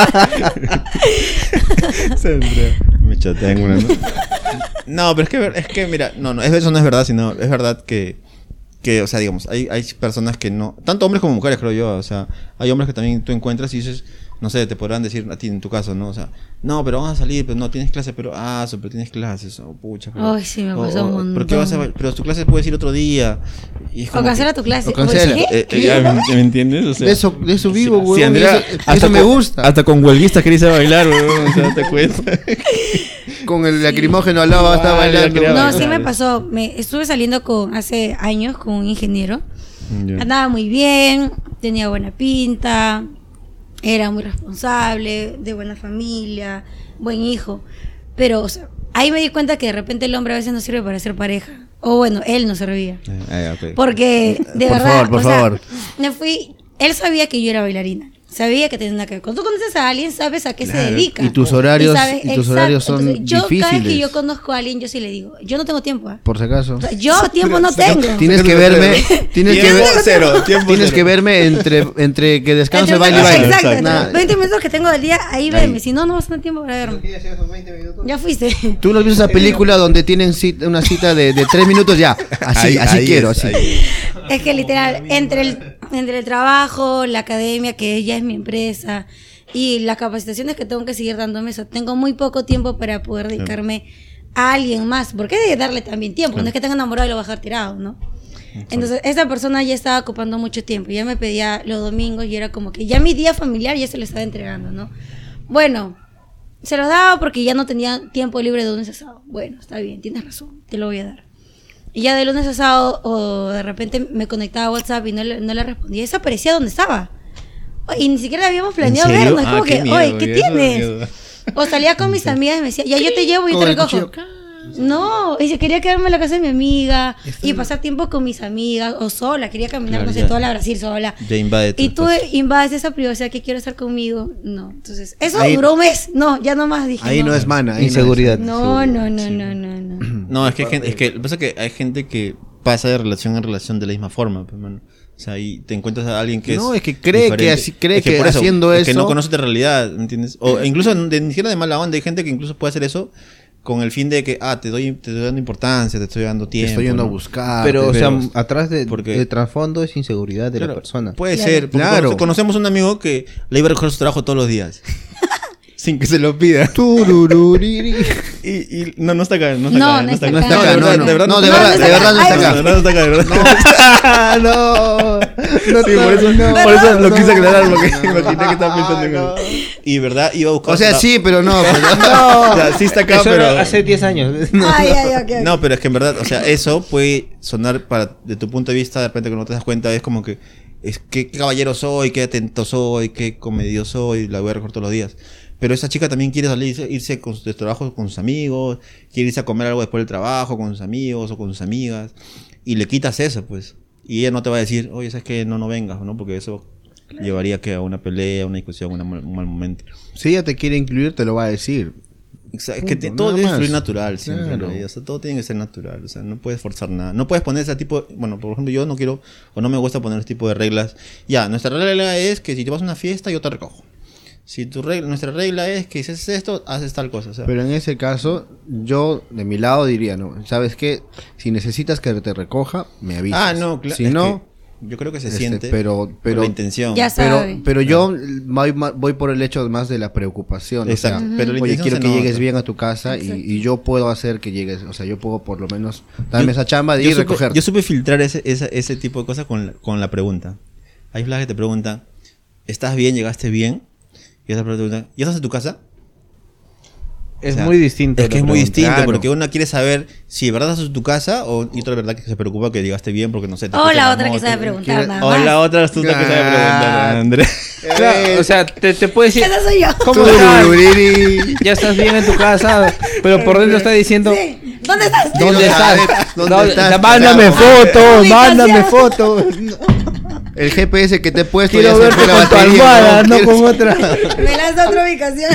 Me chatean una, ¿no? No, pero es que mira, eso no es verdad, sino es verdad que o sea, digamos, hay personas que no, tanto hombres como mujeres, creo yo, o sea, hay hombres que también tú encuentras y dices, no sé, te podrán decir a ti en tu caso, ¿no? O sea, no, pero vamos a salir, pero no tienes clase, pero pero tienes clases, pucha. Pero, Ay, sí, me pasó un montón. ¿Por qué vas a pero tu clase puedes ir otro día? Y es O como cancela que- tu clase. o cancela. ¿Qué? ¿Me entiendes? O sea, De eso vivo, sí, güey. Andrea, eso me gusta. Hasta con huelguistas quería irse a bailar, weón, o sea, te cuenta. Con el lacrimógeno al lado estaba bailando. quería No, bailar. sí me pasó. Estuve saliendo hace años con un ingeniero. Andaba muy bien, tenía buena pinta, era muy responsable, de buena familia, buen hijo. Pero, o sea, ahí me di cuenta que de repente el hombre a veces no sirve para ser pareja. O bueno, él no servía. Ok. Porque, de Por verdad, favor, por o sea, favor. me fui. Él sabía que yo era bailarina. Sabía que tenía nada que ver. Cuando tú conoces a alguien, sabes a qué se dedica. Y tus horarios, sabes- son Entonces, yo, cada vez que difíciles. yo conozco a alguien, yo sí le digo, yo no tengo tiempo. ¿Ah? Por si acaso. O sea, yo tiempo no tengo. Tienes que verme. Tienes que Tiempo ver, cero, tiempo tienes cero. que verme entre que descanso, Entre- baile y baile. Exacto, entre Nada. los 20 minutos que tengo del día, ahí veme. Si no, no vas a tener tiempo para verme. Ya fuiste. Tú no has visto esa película donde tienen una cita de 3 minutos ya. Así Ahí quiero, es, así. ahí. Es que literal, entre el trabajo, la academia, que ya es mi empresa, y las capacitaciones que tengo que seguir dándome, eso, tengo muy poco tiempo para poder dedicarme a alguien más. Porque hay que darle también tiempo. No es que tenga enamorado y lo va a dejar tirado, ¿no? Entonces, esa persona ya estaba ocupando mucho tiempo. Ya me pedía los domingos y era como que ya mi día familiar ya se lo estaba entregando, ¿no? Bueno, se los daba porque ya no tenía tiempo libre de lunes a sábado. Bueno, está bien, tienes razón, te lo voy a dar. Y ya de lunes a sábado, o de repente me conectaba a WhatsApp y no le respondía. Desaparecía donde estaba. Y ni siquiera habíamos planeado serio? vernos. Es Ah, como qué que, miedo, oye, ¿qué eso da tienes? miedo. O salía con mis amigas y me decía, ya yo te llevo y yo Con te el recojo. cuchillo. No, y se quería quedarme en la casa de mi amiga y pasar tiempo con mis amigas o sola. Quería caminar, Claro, no sé, ya. toda la Brasil sola. Ya invade tu Y tú espacio. invades esa privacidad que quiero estar conmigo. No, entonces, eso Ahí- duró un mes. No, ya nomás dije. Ahí no es mana. ahí no es. Inseguridad. No, no, no, no, no, no. No, es que lo que pasa es que hay gente que pasa de relación en relación de la misma forma, pues, mano. O sea, y te encuentras a alguien que No, es es que cree diferente. que así- cree Es que por haciendo es que eso- no conoce de realidad, ¿me entiendes? O incluso ni siquiera de mala onda, hay gente que incluso puede hacer eso con el fin de que, te doy dando importancia, te estoy dando Te tiempo. estoy yendo a ¿no? buscar. Pero, o sea, pero- atrás porque- de trasfondo es inseguridad de Claro, la persona. Puede Claro. ser, porque Claro. conocemos un amigo que le iba a recoger su trabajo todos los días. Sin que se lo pida. Turururiri. Y no está acá, no está No, acá. no está No acá. está acá, no, no. de verdad No, de No, verdad, no de verdad no está Ay, acá. De verdad no está acá, de verdad. No, Sí, por eso, no. por eso lo No, quise aclarar, no, porque no, imaginé que estaba pensando en no. eso. Y verdad, iba a buscar. O sea, otra- sí, pero no. O sea, sí está acá, Eso era pero. hace 10 años. Ay, ay, ok, ok. No, pero es que en verdad, o sea, eso puede sonar de tu punto de vista, de repente que no te das cuenta, es como que es que qué caballero soy, qué atento soy, qué comedido soy, la voy a recoger todos los días. Pero esa chica también quiere salir, irse con de trabajo con sus amigos, quiere irse a comer algo después del trabajo con sus amigos o con sus amigas, y le quitas eso, pues. Y ella no te va a decir, oye, sabes que no vengas, ¿no? Porque eso llevaría que a una pelea, una discusión, un mal momento. Si ella te quiere incluir, te lo va a decir. Es que Punto, todo nada debe más. fluir natural siempre, Claro. ¿no? O sea, todo tiene que ser natural, o sea, no puedes forzar nada. No puedes poner ese tipo, bueno, por ejemplo, yo no quiero o no me gusta poner ese tipo de reglas. Ya, nuestra regla es que si te vas a una fiesta, yo te recojo. Si nuestra regla es que si haces esto, haces tal cosa, o sea. Pero en ese caso, yo de mi lado diría, no, ¿sabes qué? Si necesitas que te recoja, me avisas. no, claro. Si no, yo creo que se este, siente pero por la intención. Ya sabe. pero yo voy por el hecho más de la preocupación. Exacto, O sea, pero la oye, intención quiero se que nota. llegues bien a tu casa y yo puedo hacer que llegues, o sea, yo puedo por lo menos darme esa chamba de ir a recoger. Yo supe filtrar ese tipo de cosas con la pregunta. Hay flags que te preguntan, ¿estás bien? ¿Llegaste bien? Y otra pregunta, ¿ya estás en tu casa? Es O sea, muy distinto. Es que la es muy pregunta. distinto, Claro. porque una quiere saber si de verdad estás en tu casa y otra verdad que se preocupa que llegaste bien porque no sé. te O escucha la la otra que moto. sabe preguntar quiere- nada O más. la otra astuta que sabe preguntar, Claro. Andrés. Claro, o sea, te puedes decir, Esa soy yo. ¿cómo estás? Ya estás bien en tu casa, pero por dentro está diciendo, Sí. ¿Dónde estás? ¿dónde estás? ¿Dónde estás? Mándame fotos, Ubicación. mándame fotos. El GPS que te he puesto Quiero ya se verte fue la con tu batería, almohada, no ¿Quieres- con otra. Me lanza otra ubicación.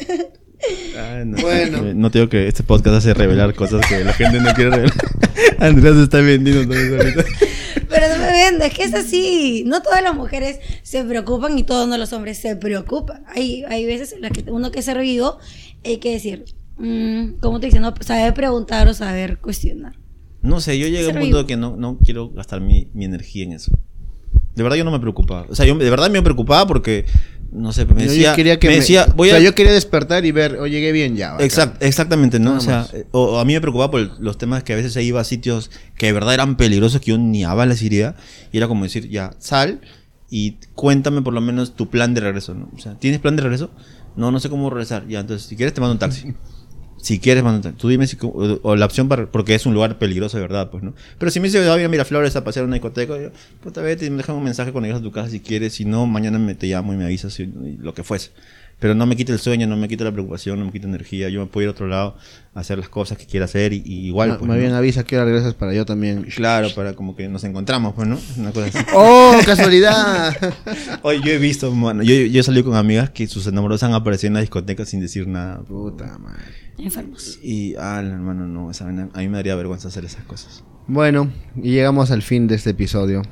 Ay, no. Bueno. No te digo que este podcast hace revelar cosas que la gente no quiere revelar. Andrea se está vendiendo también ahorita. Pero no me vendas, es que es así. No todas las mujeres se preocupan y todos no los hombres se preocupan. Hay veces en las que uno que es ser vivo hay que decir, ¿cómo te dicen? No, saber preguntar o saber cuestionar. No sé, yo llegué a un Ser punto vivo. que no quiero gastar mi energía en eso. De verdad yo no me preocupaba. O sea, yo de verdad me preocupaba porque, no sé, me decía... Yo quería que me decía, o sea, yo quería despertar y ver, llegué bien ya. bacán. Exactamente, ¿no? Nada O sea, más. o a mí me preocupaba por los temas que a veces se iba a sitios que de verdad eran peligrosos, que yo ni a balas iría. Y era como decir, ya, sal y cuéntame por lo menos tu plan de regreso, ¿no? O sea, ¿tienes plan de regreso? No sé cómo regresar. Ya, entonces, si quieres te mando un taxi. Si quieres, mando un taxi. Tú dime si... O la opción para... Porque es un lugar peligroso, de verdad, pues, ¿no? Pero si me dice, voy a Miraflores a pasear a una discoteca, yo, puta, vete y me dejan un mensaje cuando llegas a tu casa si quieres. Si no, mañana te llamo y me avisas y lo que fuese. Pero no me quite el sueño, no me quite la preocupación, no me quite energía. Yo me puedo ir a otro lado a hacer las cosas que quiera hacer y igual, pues, Más ¿no? bien avisa que ahora regresas para yo también. Claro, para como que nos encontramos, pues, ¿no? Una cosa así. ¡Oh, casualidad! Oye, yo he visto, mano, yo he salido con amigas que sus enamorados han aparecido en la discoteca sin decir nada. Puta madre. Enfermos. Y, hermano, no, esa vaina, a mí me daría vergüenza hacer esas cosas. Bueno, y llegamos al fin de este episodio.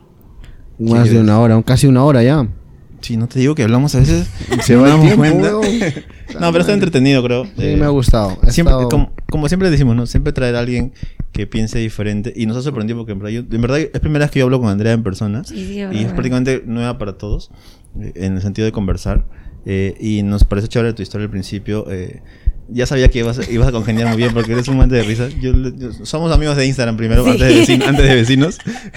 Más ¿Qué de crees? una hora, casi una hora ya. Sí, no te digo que hablamos a veces. Se no va nos el damos tiempo, cuenta. weón. No, pero está entretenido, creo. Sí, me ha gustado. Ha Siempre, estado- como siempre decimos, ¿no? Siempre traer a alguien que piense diferente. Y nos ha sorprendido porque en verdad es primera vez que yo hablo con Andrea en persona. Sí, sí, y es verdad. prácticamente nueva para todos. En el sentido de conversar. Y nos parece chévere tu historia al principio. Ya sabía que ibas a congeniar muy bien porque eres un amante de risa. Somos amigos de Instagram primero, Sí. antes de vecinos.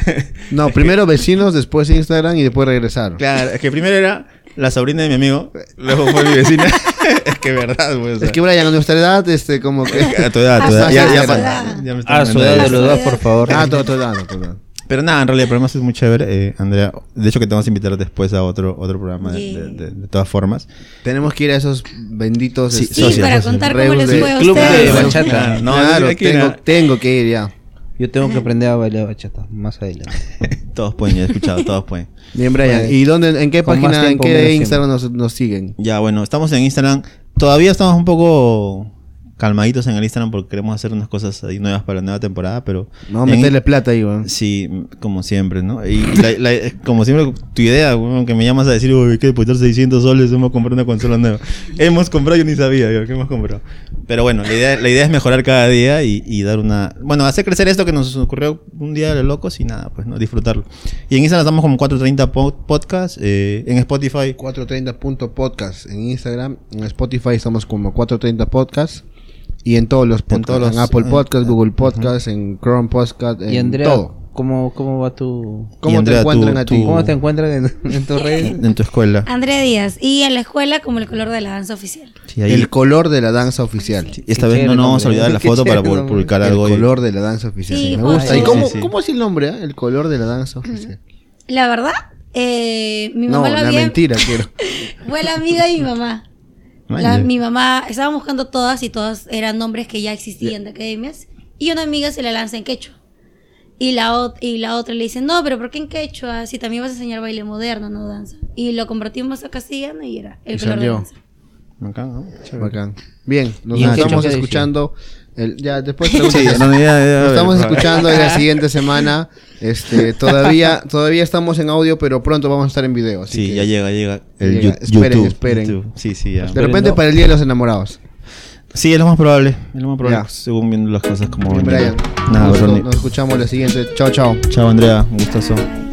No, primero vecinos, después Instagram y después regresar. Claro, es que primero era la sobrina de mi amigo, luego fue mi vecina. Es que verdad, güey. O sea, Es que Brian, a nuestra edad, como que... a tu edad, A su edad. ya me está A su mandando edad de de eso. los dos, por favor. Ah, todo edad, todo edad. Pero nada, en realidad el programa es muy chévere, Andrea. De hecho que te vamos a invitar después a otro programa de todas formas. Tenemos que ir a esos benditos... Sí, Sí, socios, para socios. contar cómo les Reus de fue a club de ustedes. bachata. No, claro, hay que ir a- tengo que ir ya. Yo tengo que aprender a bailar bachata más adelante. Todos pueden, ya he escuchado, todos pueden. Bien, Brian. ¿Y en qué Con más página, en tiempo, qué menos Instagram nos siguen? Ya, bueno, estamos en Instagram. Todavía estamos un poco calmaditos en el Instagram porque queremos hacer unas cosas ahí nuevas para la nueva temporada, pero... Vamos a en- meterle plata ahí, weón. Sí, como siempre, ¿no? Y como siempre, tu idea, weón, que me llamas a decir, uy, hay que depositar 600 soles, hemos comprado una consola nueva. Hemos comprado, yo ni sabía, ¿qué hemos comprado? Pero bueno, la idea es mejorar cada día y dar una... Bueno, hacer crecer esto que nos ocurrió un día de locos y nada, pues, ¿no? Disfrutarlo. Y en Instagram estamos como 430 podcast, en Spotify. 430.podcast en Instagram. En Spotify estamos como 430 podcast. Y en todos los podcasts. En Apple Podcast, Google Podcast, en Chrome Podcast, en Y Andrea, todo. ¿cómo va tu... ¿Cómo Andrea, te encuentran a ti? ¿Cómo te encuentras en tus redes? En tu escuela. Andrea Díaz. Y en la escuela como el color de la danza oficial. Sí, ahí- El color de la danza oficial. y esta Qué vez no chévere nos vamos a nombre. olvidar de la Qué foto para chévere nombre. publicar El algo. color de la danza oficial. Sí, Me pues. gusta. ¿Y Sí, cómo, sí, sí. cómo es el nombre? El color de la danza oficial. La verdad, mi No, mamá lo la había... mentira quiero. Fue la amiga de mi mamá. Vaya. Mi mamá estaba buscando todas y todas eran nombres que ya existían de academias. Y una amiga se la lanza en quechua. Y la otra le dice, no, pero ¿por qué en quechua? Si también vas a enseñar baile moderno, no danza. Y lo convertimos a castellano y era el Y color de salió. danza. Bacán, ¿no? Chévere. Bacán. Bien, nos ¿Y en qué estamos choque escuchando. Ya después Sí, preguntas. no, ya, Nos estamos escuchando en la siguiente semana. Todavía estamos en audio, pero pronto vamos a estar en video. Así Sí, que ya llega el llega. Esperen, YouTube. esperen. YouTube. Sí, sí, ya. de repente no. para el Día de los Enamorados. Sí, es lo más probable. Es lo más probable, Ya. según viendo las cosas como van. Brian, Nada, gusto, Ronnie. nos escuchamos la siguiente. Chao, chao. Chao, Andrea. Un gustazo.